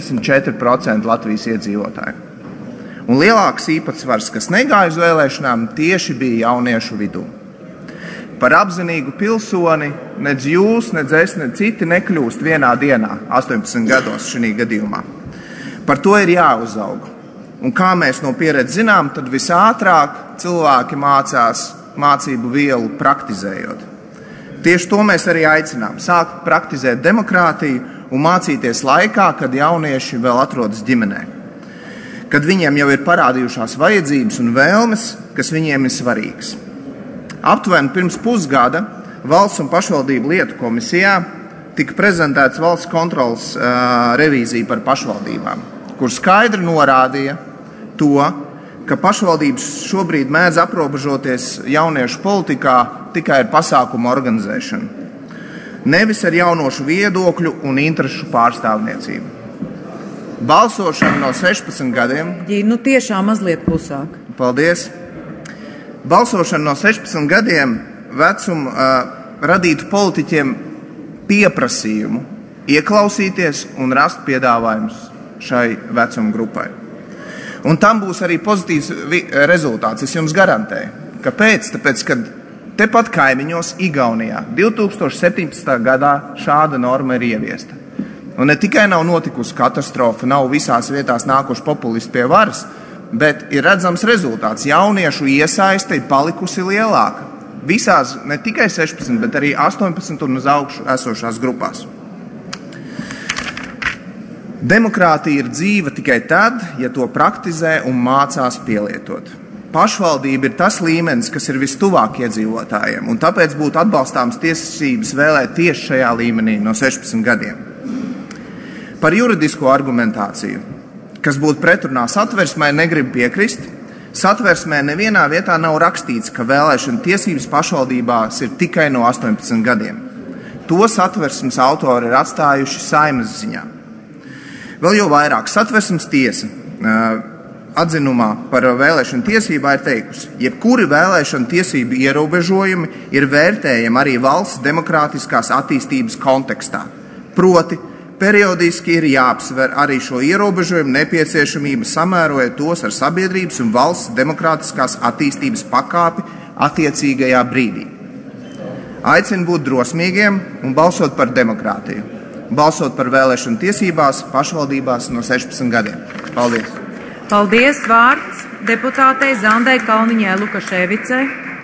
34% Latvijas iedzīvotāju. Un lielāks īpatsvars, kas negāja uz vēlēšanām, tieši bija jauniešu vidū. Par apzinīgu pilsoni nedz jūs, nedz es, nedz citi nekļūst vienā dienā, 18 gados šī gadījumā. Par to ir jāuzaug. Un kā mēs no pieredzes zinām, tad visātrāk cilvēki mācās mācību vielu praktizējot. Tieši to mēs arī aicinām. Sākt praktizēt demokrātiju un mācīties laikā, kad jaunieši vēl atrodas ģimenē. Kad viņiem jau ir parādījušās vajadzības un vēlmes, kas viņiem ir svarīgas. Aptuveni pirms pusgada Valsts un pašvaldību lietu komisijā tika prezentēts valsts kontrolas revīzija par pašvaldībām, kur skaidri norādīja to, ka pašvaldības šobrīd mēdz aprobežoties jauniešu politikā tikai ar pasākumu organizēšanu, nevis ar jaunošu viedokļu un interešu pārstāvniecību. Balsošana no 16 gadiem. Tiešām mazliet klusāk. Paldies. Balsošana no 16 gadiem vecumu radītu politiķiem pieprasījumu ieklausīties un rast piedāvājumus šai vecuma grupai. Un tam būs arī pozitīvs rezultāts, es jums garantēju. Kāpēc? Tāpēc, ka tepat kaimiņos Igaunijā 2017. gadā šāda norma ir ieviesta. Un ne tikai nav notikusi katastrofa, nav visās vietās nākuši populisti pie varas, bet ir redzams rezultāts. Jauniešu iesaiste ir palikusi lielāka. Visās, ne tikai 16, bet arī 18 un uz augšu esošās grupās. Demokrātija ir dzīva tikai tad, ja to praktizē un mācās pielietot. Pašvaldība ir tas līmenis, kas ir vistuvāk iedzīvotājiem, un tāpēc būtu atbalstāms tiesības vēlēt tieši šajā līmenī no 16 gadiem. Par juridisko argumentāciju, kas būtu pretrunā satversmē, negribu piekrist. Satversmē nevienā vietā nav rakstīts, ka vēlēšana tiesības pašvaldībās ir tikai no 18 gadiem. To satversmes autori ir atstājuši Saeimas ziņā. Vēl jau vairāk satversmes tiesa atzinumā par vēlēšanu tiesībā ir teikusi, jebkuri vēlēšanu tiesību ierobežojumi ir vērtējami arī valsts demokrātiskās attīstības kontekstā. Proti, periodiski ir jāapsver arī šo ierobežojumu nepieciešamību, samērojot tos ar sabiedrības un valsts demokrātiskās attīstības pakāpi attiecīgajā brīdī. Aicinu būt drosmīgiem un balsot par demokrātiju. Balsot par vēlēšanu tiesībās pašvaldībās no 16 gadiem. Paldies! Paldies! Vārds deputātei Zandai Kalniņai Lukaševicai.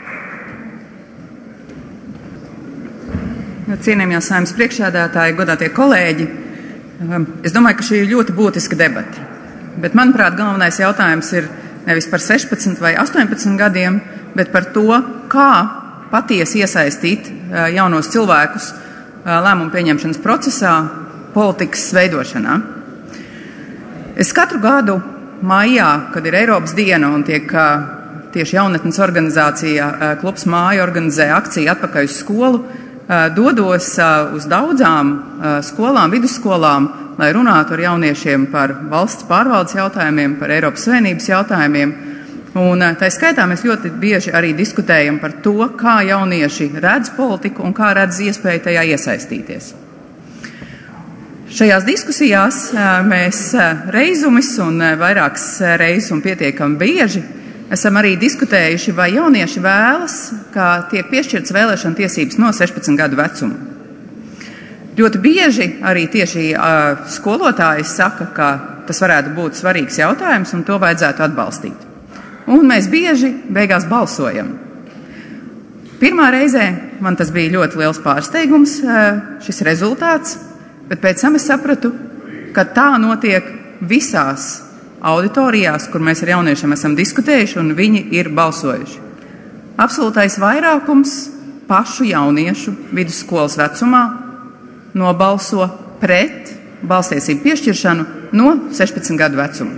Cienījamie Saeimas priekšsēdētāji, godātie kolēģi, es domāju, ka šī ir ļoti būtiska debata. Bet, manuprāt, galvenais jautājums ir nevis par 16 vai 18 gadiem, bet par to, kā patiesi iesaistīt jaunos cilvēkus lēmumu pieņemšanas procesā, politikas veidošanā. Es katru gadu maijā, kad ir Eiropas diena un tiek tieši jaunatnes organizācija Klubs Māja organizē akciju Atpakaļ uz skolu, dodos uz daudzām skolām, vidusskolām, lai runātu ar jauniešiem par valsts pārvaldes jautājumiem, par Eiropas Savienības jautājumiem. Un tā skaitā mēs ļoti bieži arī diskutējam par to, kā jaunieši redz politiku un kā redz iespēju tajā iesaistīties. Šajās diskusijās mēs reizumis un vairākas reizes un pietiekami bieži esam arī diskutējuši, vai jaunieši vēlas, ka tiek piešķirts vēlēšana tiesības no 16 gadu vecuma. Ļoti bieži arī tieši skolotāji saka, ka tas varētu būt svarīgs jautājums un to vajadzētu atbalstīt. Un mēs bieži beigās balsojam. Pirmā reizē man tas bija ļoti liels pārsteigums, šis rezultāts, bet pēc tam es sapratu, ka tā notiek visās auditorijās, kur mēs ar jauniešiem esam diskutējuši, un viņi ir balsojuši. Absolūtais vairākums pašu jauniešu vidusskolas vecumā nobalso pret balstiesību piešķiršanu no 16 gadu vecuma.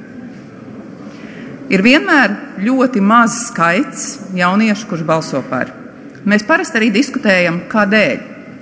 Ir vienmēr ļoti mazs skaits jauniešu, kurš balso par. Mēs parasti arī diskutējam, kādēļ.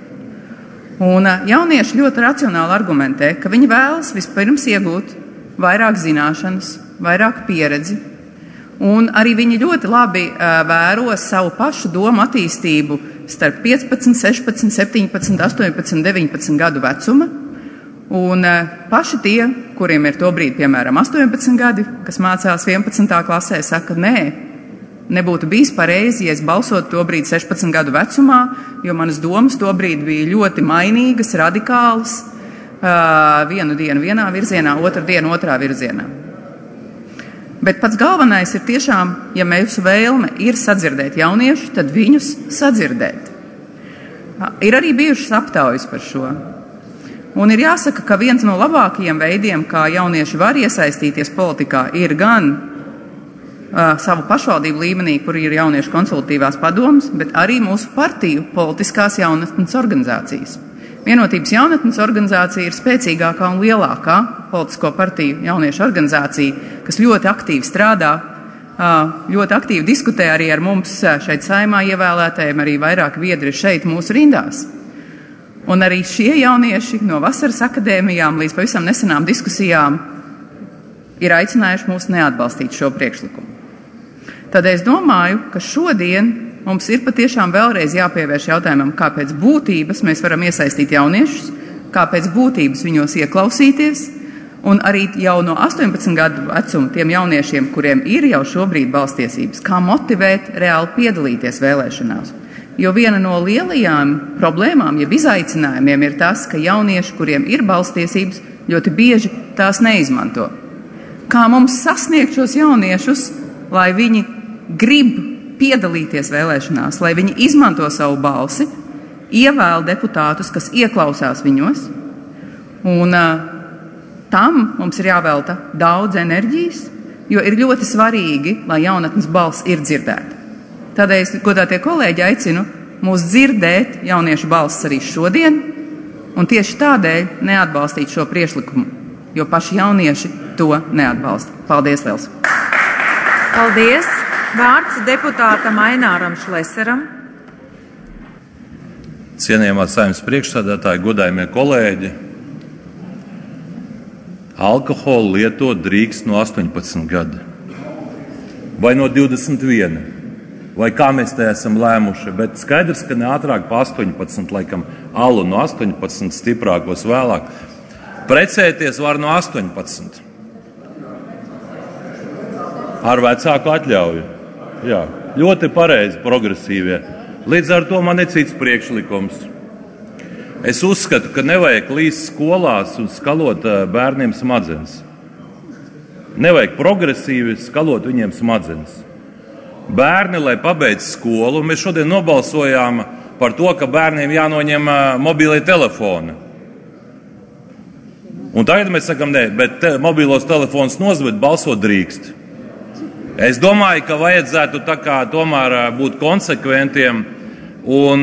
Un jaunieši ļoti racionāli argumentē, ka viņi vēlas vispirms iegūt vairāk zināšanas, vairāk pieredzi, un arī viņi ļoti labi vēro savu pašu domu attīstību starp 15, 16, 17, 18, 19 gadu vecuma. Un paši tie, kuriem ir to brīdi, piemēram, 18 gadi, kas mācās 11. klasē, saka, nebūtu bijis pareizi, ja es balsotu to brīdi 16 gadu vecumā, jo manas domas to brīdi bija ļoti mainīgas, radikālas, vienu dienu vienā virzienā, otru dienu otrā virzienā. Bet pats galvenais ir tiešām, ja mūsu vēlme ir sadzirdēt jauniešus, tad viņus sadzirdēt. Ir arī bijušas aptaujas par šo. Un ir jāsaka, ka viens no labākajiem veidiem, kā jaunieši var iesaistīties politikā, ir gan savu pašvaldību līmenī, kur ir jauniešu konsultatīvās padomas, bet arī mūsu partiju politiskās jaunatnes organizācijas. Vienotības jaunatnes organizācija ir spēcīgākā un lielākā politisko partiju jauniešu organizācija, kas ļoti aktīvi strādā, ļoti aktīvi diskutē arī ar mums šeit Saeimā ievēlētajiem, arī vairāk biedri šeit mūsu rindās. Un arī šie jaunieši no vasaras akadēmijām līdz pavisam nesenām diskusijām ir aicinājuši mūs neatbalstīt šo priekšlikumu. Tad es domāju, ka šodien mums ir patiešām vēlreiz jāpievērš jautājumam, kāpēc būtības mēs varam iesaistīt jauniešus, kāpēc būtības viņos ieklausīties, un arī jau no 18 gadu vecuma tiem jauniešiem, kuriem ir jau šobrīd balstiesības, kā motivēt reāli piedalīties vēlēšanās. Jo viena no lielajām problēmām, jeb izaicinājumiem ir tas, ka jaunieši, kuriem ir balstiesības, ļoti bieži tās neizmanto. Kā mums sasniegt šos jauniešus, lai viņi grib piedalīties vēlēšanās, lai viņi izmanto savu balsi, ievēl deputātus, kas ieklausās viņos, un Tam mums ir jāvelta daudz enerģijas, jo ir ļoti svarīgi, lai jaunatnes balss ir dzirdēta. Tādēļ es, godātie kolēģi, aicinu mūs dzirdēt jauniešu balss arī šodien, un tieši tādēļ neatbalstīt šo priekšlikumu, jo paši jaunieši to neatbalsta. Paldies liels! Paldies! Vārds deputātam Aināram Šleseram. Cienījamā Saeimas priekšsēdētāji, godājamie kolēģi, alkoholu lietot drīkst no 18 gada vai no 21, vai kā mēs te esam lēmuši, bet skaidrs, ka ne ātrāk pa 18, laikam alu no 18, stiprākos vēlāk. Precēties var no 18. Ar vecāku atļauju. Jā, ļoti pareizi, progresīvie. Līdz ar to man ir cits priekšlikums. Es uzskatu, ka nevajag līst skolās un skalot bērniem smadzenes. Nevajag progresīvi skalot viņiem smadzenes. Bērni, lai pabeidz skolu, mēs šodien nobalsojām par to, ka bērniem jānoņem mobilie telefoni. Un tagad mēs sakam, nē, bet mobilos telefonus nozved, balsot drīkst. Es domāju, ka vajadzētu tā kā tomēr būt konsekventiem un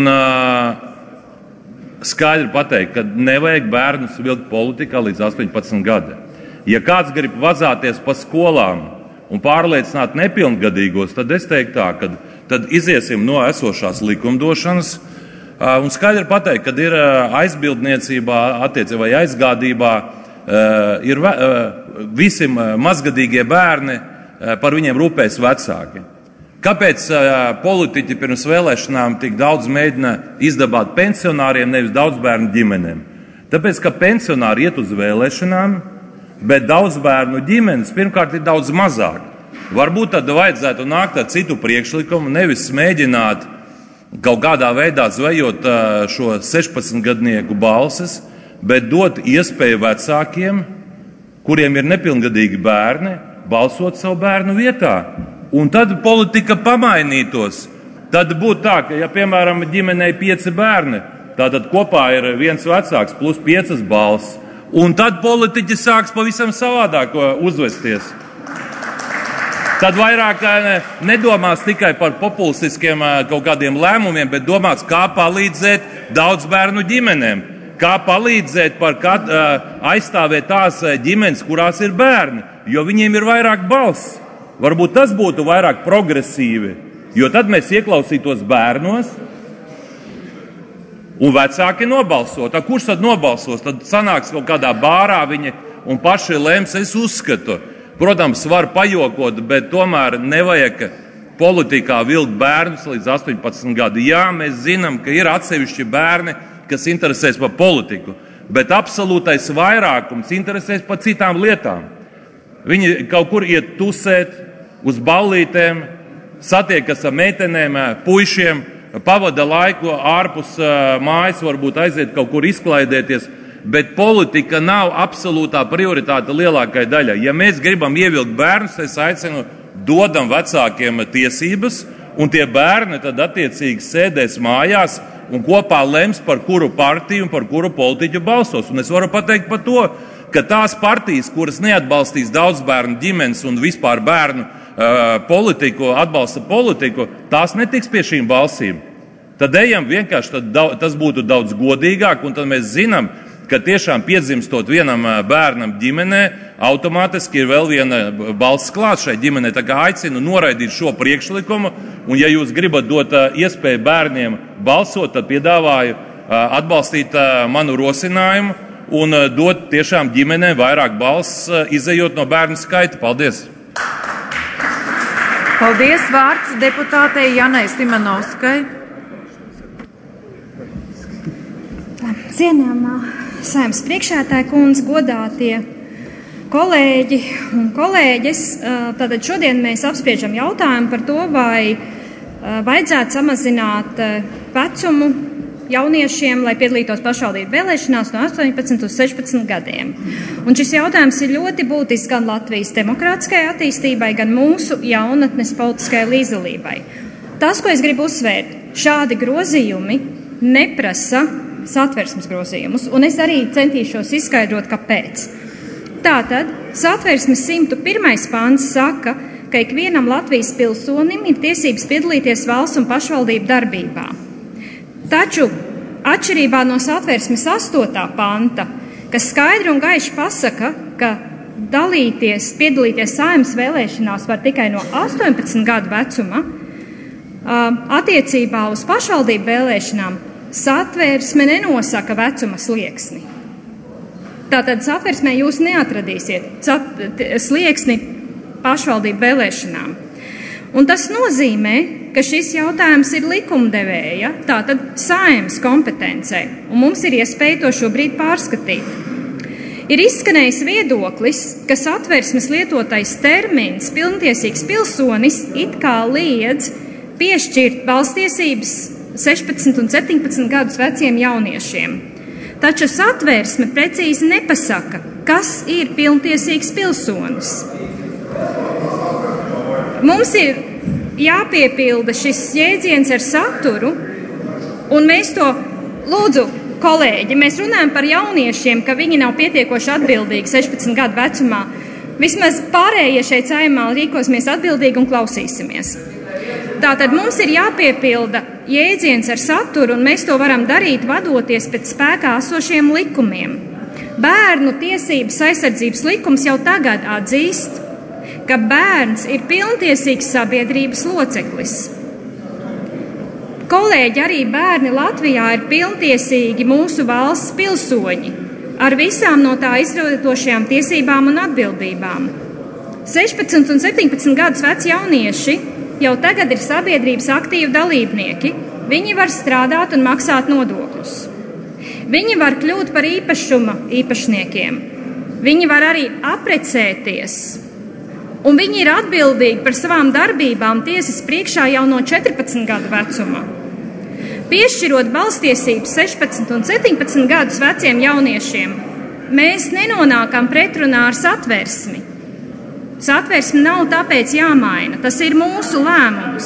skaidri pateikt, ka nevajag bērnus vilkt politikā līdz 18 gadi. Ja kāds grib vazāties pa skolām un pārliecināt nepilngadīgos, tad es teiktu tā, ka tad iziesim no esošās likumdošanas un skaidri pateikt, kad ir aizbildniecībā vai aizgādībā ir visi mazgadīgie bērni, par viņiem rūpēs vecāki. Kāpēc politiķi pirms vēlēšanām tik daudz mēģina izdabāt pensionāriem, nevis daudzbērnu ģimenēm? Tāpēc, ka pensionāri iet uz vēlēšanām, bet daudzbērnu ģimenes pirmkārt ir daudz mazāk. Varbūt tad vajadzētu nākt ar citu priekšlikumu, nevis mēģināt kaut kādā veidā zvejot šo 16-gadnieku balsis, bet dot iespēju vecākiem, kuriem ir nepilngadīgi bērni, balsot savu bērnu vietā. Un tad politika pamainītos. Tad būtu tā, ka, ja, piemēram, ģimenei 5 bērni, tātad kopā ir viens vecāks plus 5 balss. Un tad politiķi sāks pavisam savādāk uzvesties. Tad vairāk nedomās tikai par populistiskiem kaut kādiem lēmumiem, bet domās, kā palīdzēt daudzbērnu ģimenēm. Kā palīdzēt aizstāvēt tās ģimenes, kurās ir bērni, jo viņiem ir vairāk balss. Varbūt tas būtu vairāk progresīvi, jo tad mēs ieklausītos bērnos un vecāki nobalsot. Kurš tad nobalsos? Tad sanāks kaut kādā bārā viņi un paši lems. Es uzskatu, protams, var pajokot, bet tomēr nevajag politikā vilkt bērnus līdz 18 gadu. Jā, mēs zinām, ka ir atsevišķi bērni, kas interesēs par politiku, bet absolūtais vairākums interesēs par citām lietām. Viņi kaut kur iet tusēt, uz ballītēm, satiekas ar meitenēm, puišiem, pavada laiku ārpus mājas, varbūt aiziet kaut kur izklaidēties, bet politika nav absolūtā prioritāte lielākai daļai. Ja mēs gribam ievilkt bērnus, es aicinu, dodam vecākiem tiesības, un tie bērni tad attiecīgi sēdēs mājās un kopā lems, par kuru partiju un par kuru politiķu balsos. Un es varu pateikt par to, ka tās partijas, kuras neatbalstīs daudzbērnu ģimenes un vispār bērnu politiku, atbalsta politiku, tās netiks pie šīm balsīm. Tad ejam vienkārši, tas būtu daudz godīgāk, un tad mēs zinām, ka tiešām piedzimstot vienam bērnam ģimenē, automātiski ir vēl viena balss klāt šai ģimenei. Tā kā aicinu noraidīt šo priekšlikumu, un ja jūs gribat dot iespēju bērniem balsot, tad piedāvāju atbalstīt manu rosinājumu un dot tiešām ģimenēm vairāk balss, izejot no bērnu skaita. Paldies! Paldies! Vārds deputātei Janai Simanovskai. Cienījamā Saeimas priekšsēdētāja kundze, godātie kolēģi un kolēģis. Tātad šodien mēs apspriežam jautājumu par to, vai vajadzētu samazināt vecumu jauniešiem, lai piedalītos pašvaldību vēlēšanās no 18 uz 16 gadiem. Un šis jautājums ir ļoti būtisks gan Latvijas demokrātiskajai attīstībai, gan mūsu jaunatnes politiskajai līdzdalībai. Tas, ko es gribu uzsvērt, šādi grozījumi neprasa satversmes grozījumus, un es arī centīšos izskaidrot, kāpēc. Tātad Satversmes 101. pants saka, ka ikvienam Latvijas pilsonim ir tiesības piedalīties valsts un pašvaldību darbībā. Taču atšķirībā no Satversmes 8. panta, kas skaidri un gaiši pasaka, ka piedalīties Saeimas vēlēšanās var tikai no 18 gadu vecuma, attiecībā uz pašvaldību vēlēšanām Satversme nenosaka vecuma slieksni. Tātad Satversmē jūs neatradīsiet slieksni pašvaldību vēlēšanām. Un tas nozīmē, ka šis jautājums ir likumdevēja, tātad Saeimas kompetencē, un mums ir iespēja to šobrīd pārskatīt. Ir izskanējis viedoklis, ka Satversmes lietotais termins pilntiesīgs pilsonis it kā liedz piešķirt balstiesības 16 un 17 gadus veciem jauniešiem. Taču Satversme precīzi nepasaka, kas ir pilntiesīgs pilsonis. Mums ir jāpiepilda šis jēdziens ar saturu, un mēs to lūdzu, kolēģi, mēs runājam par jauniešiem, ka viņi nav pietiekoši atbildīgi 16 gadu vecumā. Vismaz pārējie šeit Saeimā rīkosimies atbildīgi un klausīsimies. Tātad mums ir jāpiepilda jēdziens ar saturu, un mēs to varam darīt vadoties pēc spēkā esošiem likumiem. Bērnu tiesības aizsardzības likums jau tagad atzīst, ka bērns ir pilntiesīgs sabiedrības loceklis. Kolēģi, arī bērni Latvijā ir pilntiesīgi mūsu valsts pilsoņi ar visām no tā izrietošajām tiesībām un atbildībām. 16 un 17 gadus veci jaunieši jau tagad ir sabiedrības aktīvi dalībnieki. Viņi var strādāt un maksāt nodokļus. Viņi var kļūt par īpašuma īpašniekiem. Viņi var arī apprecēties. Un viņi ir atbildīgi par savām darbībām tiesas priekšā jau no 14 gadu vecuma. Piešķirot balstiesības 16 un 17 gadus veciem jauniešiem, mēs nenonākam pretrunā ar Satversmi. Satversme nav tāpēc jāmaina, tas ir mūsu lēmums.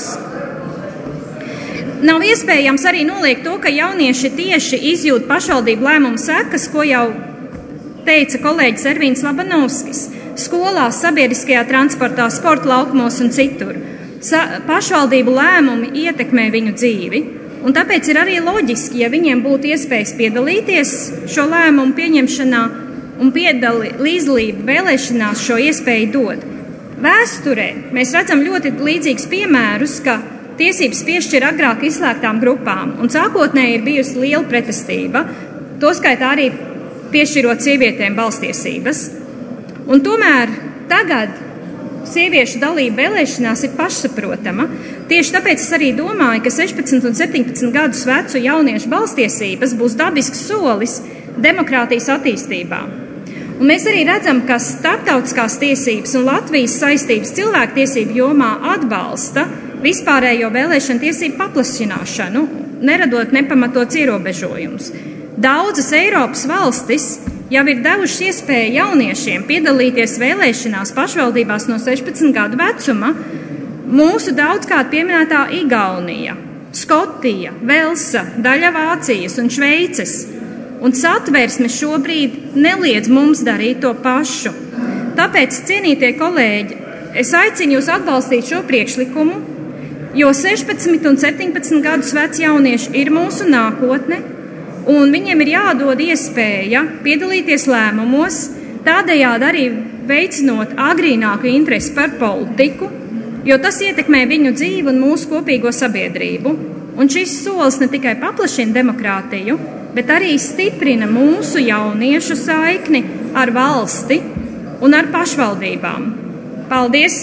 Nav iespējams arī noliegt to, ka jaunieši tieši izjūt pašvaldību lēmumu sekas, ko jau teica kolēģis Ervīns Labanovskis. Skolās, sabiedriskajā transportā, sporta laukumos un citur. Pašvaldību lēmumi ietekmē viņu dzīvi, un tāpēc ir arī loģiski, ja viņiem būtu iespējas piedalīties šo lēmumu pieņemšanā un līdzdalību vēlēšanās šo iespēju dod. Vēsturē mēs redzam ļoti līdzīgus piemērus, ka tiesības piešķir agrāk izslēgtām grupām, un sākotnēji ir bijusi liela pretestība, toskaitā arī piešķirot sievietēm balstiesības. Un tomēr tagad sieviešu dalība vēlēšanās ir pašsaprotama. Tieši tāpēc es arī domāju, ka 16 un 17 gadus vecu jauniešu balstiesības būs dabisks solis demokrātijas attīstībā. Un mēs arī redzam, ka starptautiskās tiesības un Latvijas saistības cilvēktiesību jomā atbalsta vispārējo vēlēšanu tiesību paplašināšanu, neradot nepamatots ierobežojumus. Daudzas Eiropas valstis jau ir devušas iespēju jauniešiem piedalīties vēlēšanās pašvaldībās no 16 gadu vecuma. Mūsu daudzkārt pieminētā Igaunija, Skotija, Velsa, daļa Vācijas un Šveices. Un Satversme šobrīd neliedz mums darīt to pašu. Tāpēc, cienītie kolēģi, es aicinu jūs atbalstīt šo priekšlikumu, jo 16 un 17 gadus veci jaunieši ir mūsu nākotne, un viņiem ir jādod iespēja piedalīties lēmumos, tādējādi arī veicinot agrīnāku interesi par politiku, jo tas ietekmē viņu dzīvi un mūsu kopīgo sabiedrību. Un šis solis ne tikai paplašina demokrātiju, bet arī stiprina mūsu jauniešu saikni ar valsti un ar pašvaldībām. Paldies!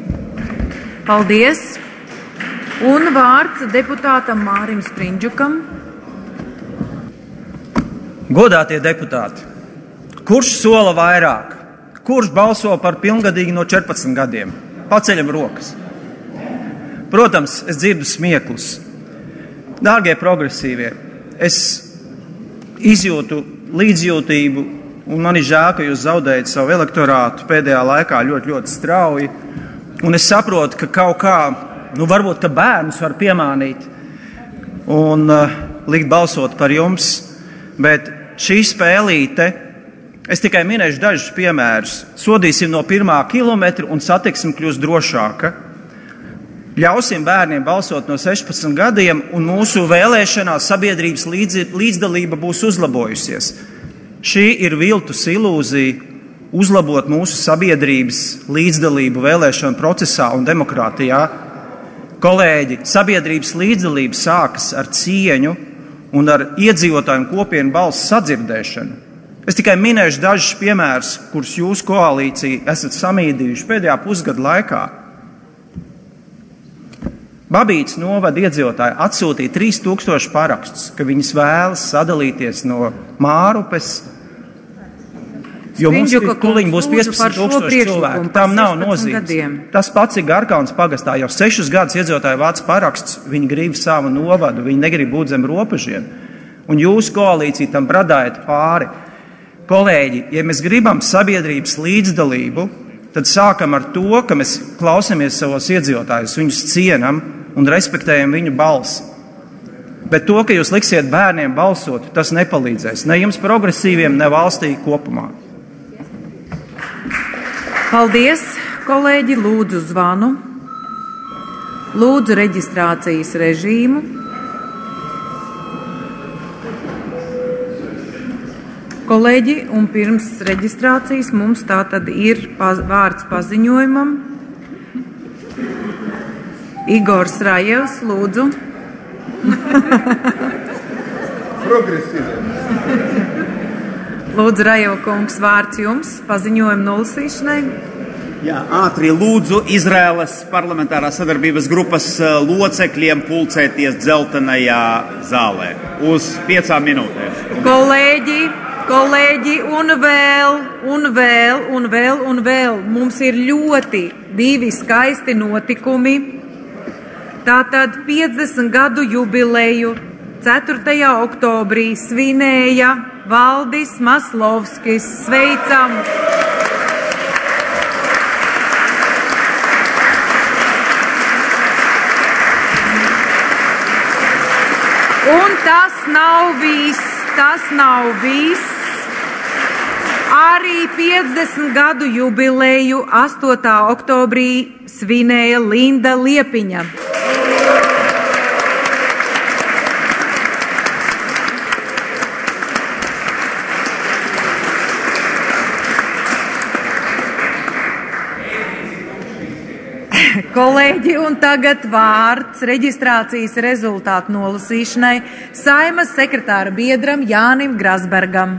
Paldies! Un vārds deputātam Mārim Sprindžukam. Godātie deputāti, kurš sola vairāk? Kurš balso par pilngadīgi no 14 gadiem? Paceļam rokas. Protams, es dzirdu smieklus. Dārgie progresīvie, es izjūtu līdzjūtību, un man ir žēl, ka jūs zaudējat savu elektorātu pēdējā laikā ļoti strauji. Un es saprotu, ka kaut kā, varbūt, ka bērnus var piemānīt un likt balsot par jums, bet šī spēlīte Es tikai minēšu dažus piemērus. Sodīsim no 1. kilometra un satiksme kļūs drošāka. Ļausim bērniem balsot no 16 gadiem un mūsu vēlēšanās sabiedrības līdzdalība būs uzlabojusies. Šī ir viltus ilūzija uzlabot mūsu sabiedrības līdzdalību vēlēšanu procesā un demokrātijā. Kolēģi, sabiedrības līdzdalība sākas ar cieņu un ar iedzīvotāju kopienu balsu sadzirdēšanu. Es tikai minēšu dažus piemērus, kurus jūs koalīcija esat samīdījuši pēdējā pusgada laikā. Babītas novada iedzīvotāji atsūtīja 3000 parakstus, ka viņas vēlas sadalīties no Mārupes, jo mums kuliņi būs 15,000 cilvēku. Tam nav nozīmes. Tas pats ir Garkaunas pagastā. Jau 6 gadus iedzīvotāji vāc parakstus, viņi grib savu novadu, viņi negrib būt zem robežiem. Un jūs koalīcija tam bradājat pāri. Kolēģi, ja mēs gribam sabiedrības līdzdalību, tad sākam ar to, ka mēs klausamies savos iedzīvotājus, viņus cienam un respektējam viņu balsi. Bet to, ka jūs liksiet bērniem balsot, tas nepalīdzēs ne jums progresīviem, ne valstī kopumā. Paldies, kolēģi, lūdzu zvanu, lūdzu reģistrācijas režīmu. Kolēģi, un pirms reģistrācijas mums tā tad ir vārds paziņojumam. Igors Rajevs, lūdzu. Lūdzu, Rajeva kungs, vārds jums, paziņojumu nolasīšanai. Jā, ātri lūdzu Izraēlas parlamentārās sadarbības grupas locekļiem pulcēties dzeltenajā zālē uz 5 minūtēm. Kolēģi, un vēl. Mums ir ļoti 2 skaisti notikumi. Tātad 50 gadu jubileju 4. oktobrī svinēja Valdis Maslovskis. Sveicam! Un tas nav viss. Arī 50 gadu jubileju 8. oktobrī svinēja Linda Liepiņa. Kolēģi, un tagad vārds reģistrācijas rezultātu nolasīšanai Saeimas sekretāra biedram Jānim Grasbergam.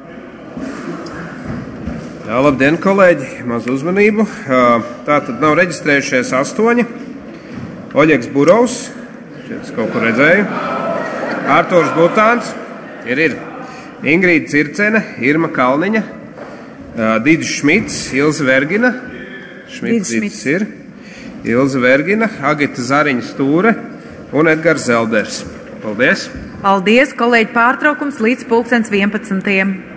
Jā, labdien, kolēģi, maz uzmanību. Tātad nav reģistrējušies 8. Oļegs Burovs, šeit es kaut kur redzēju. Ārturs Butāns, ir. Ingrīda Circene, Irma Kalniņa, Didis Šmits, Ilze Vergina, Šmits ir. Ilze Vergina, Agita Zariņa Stūre un Edgars Zelders. Paldies! Paldies, kolēģi, pārtraukums līdz 11.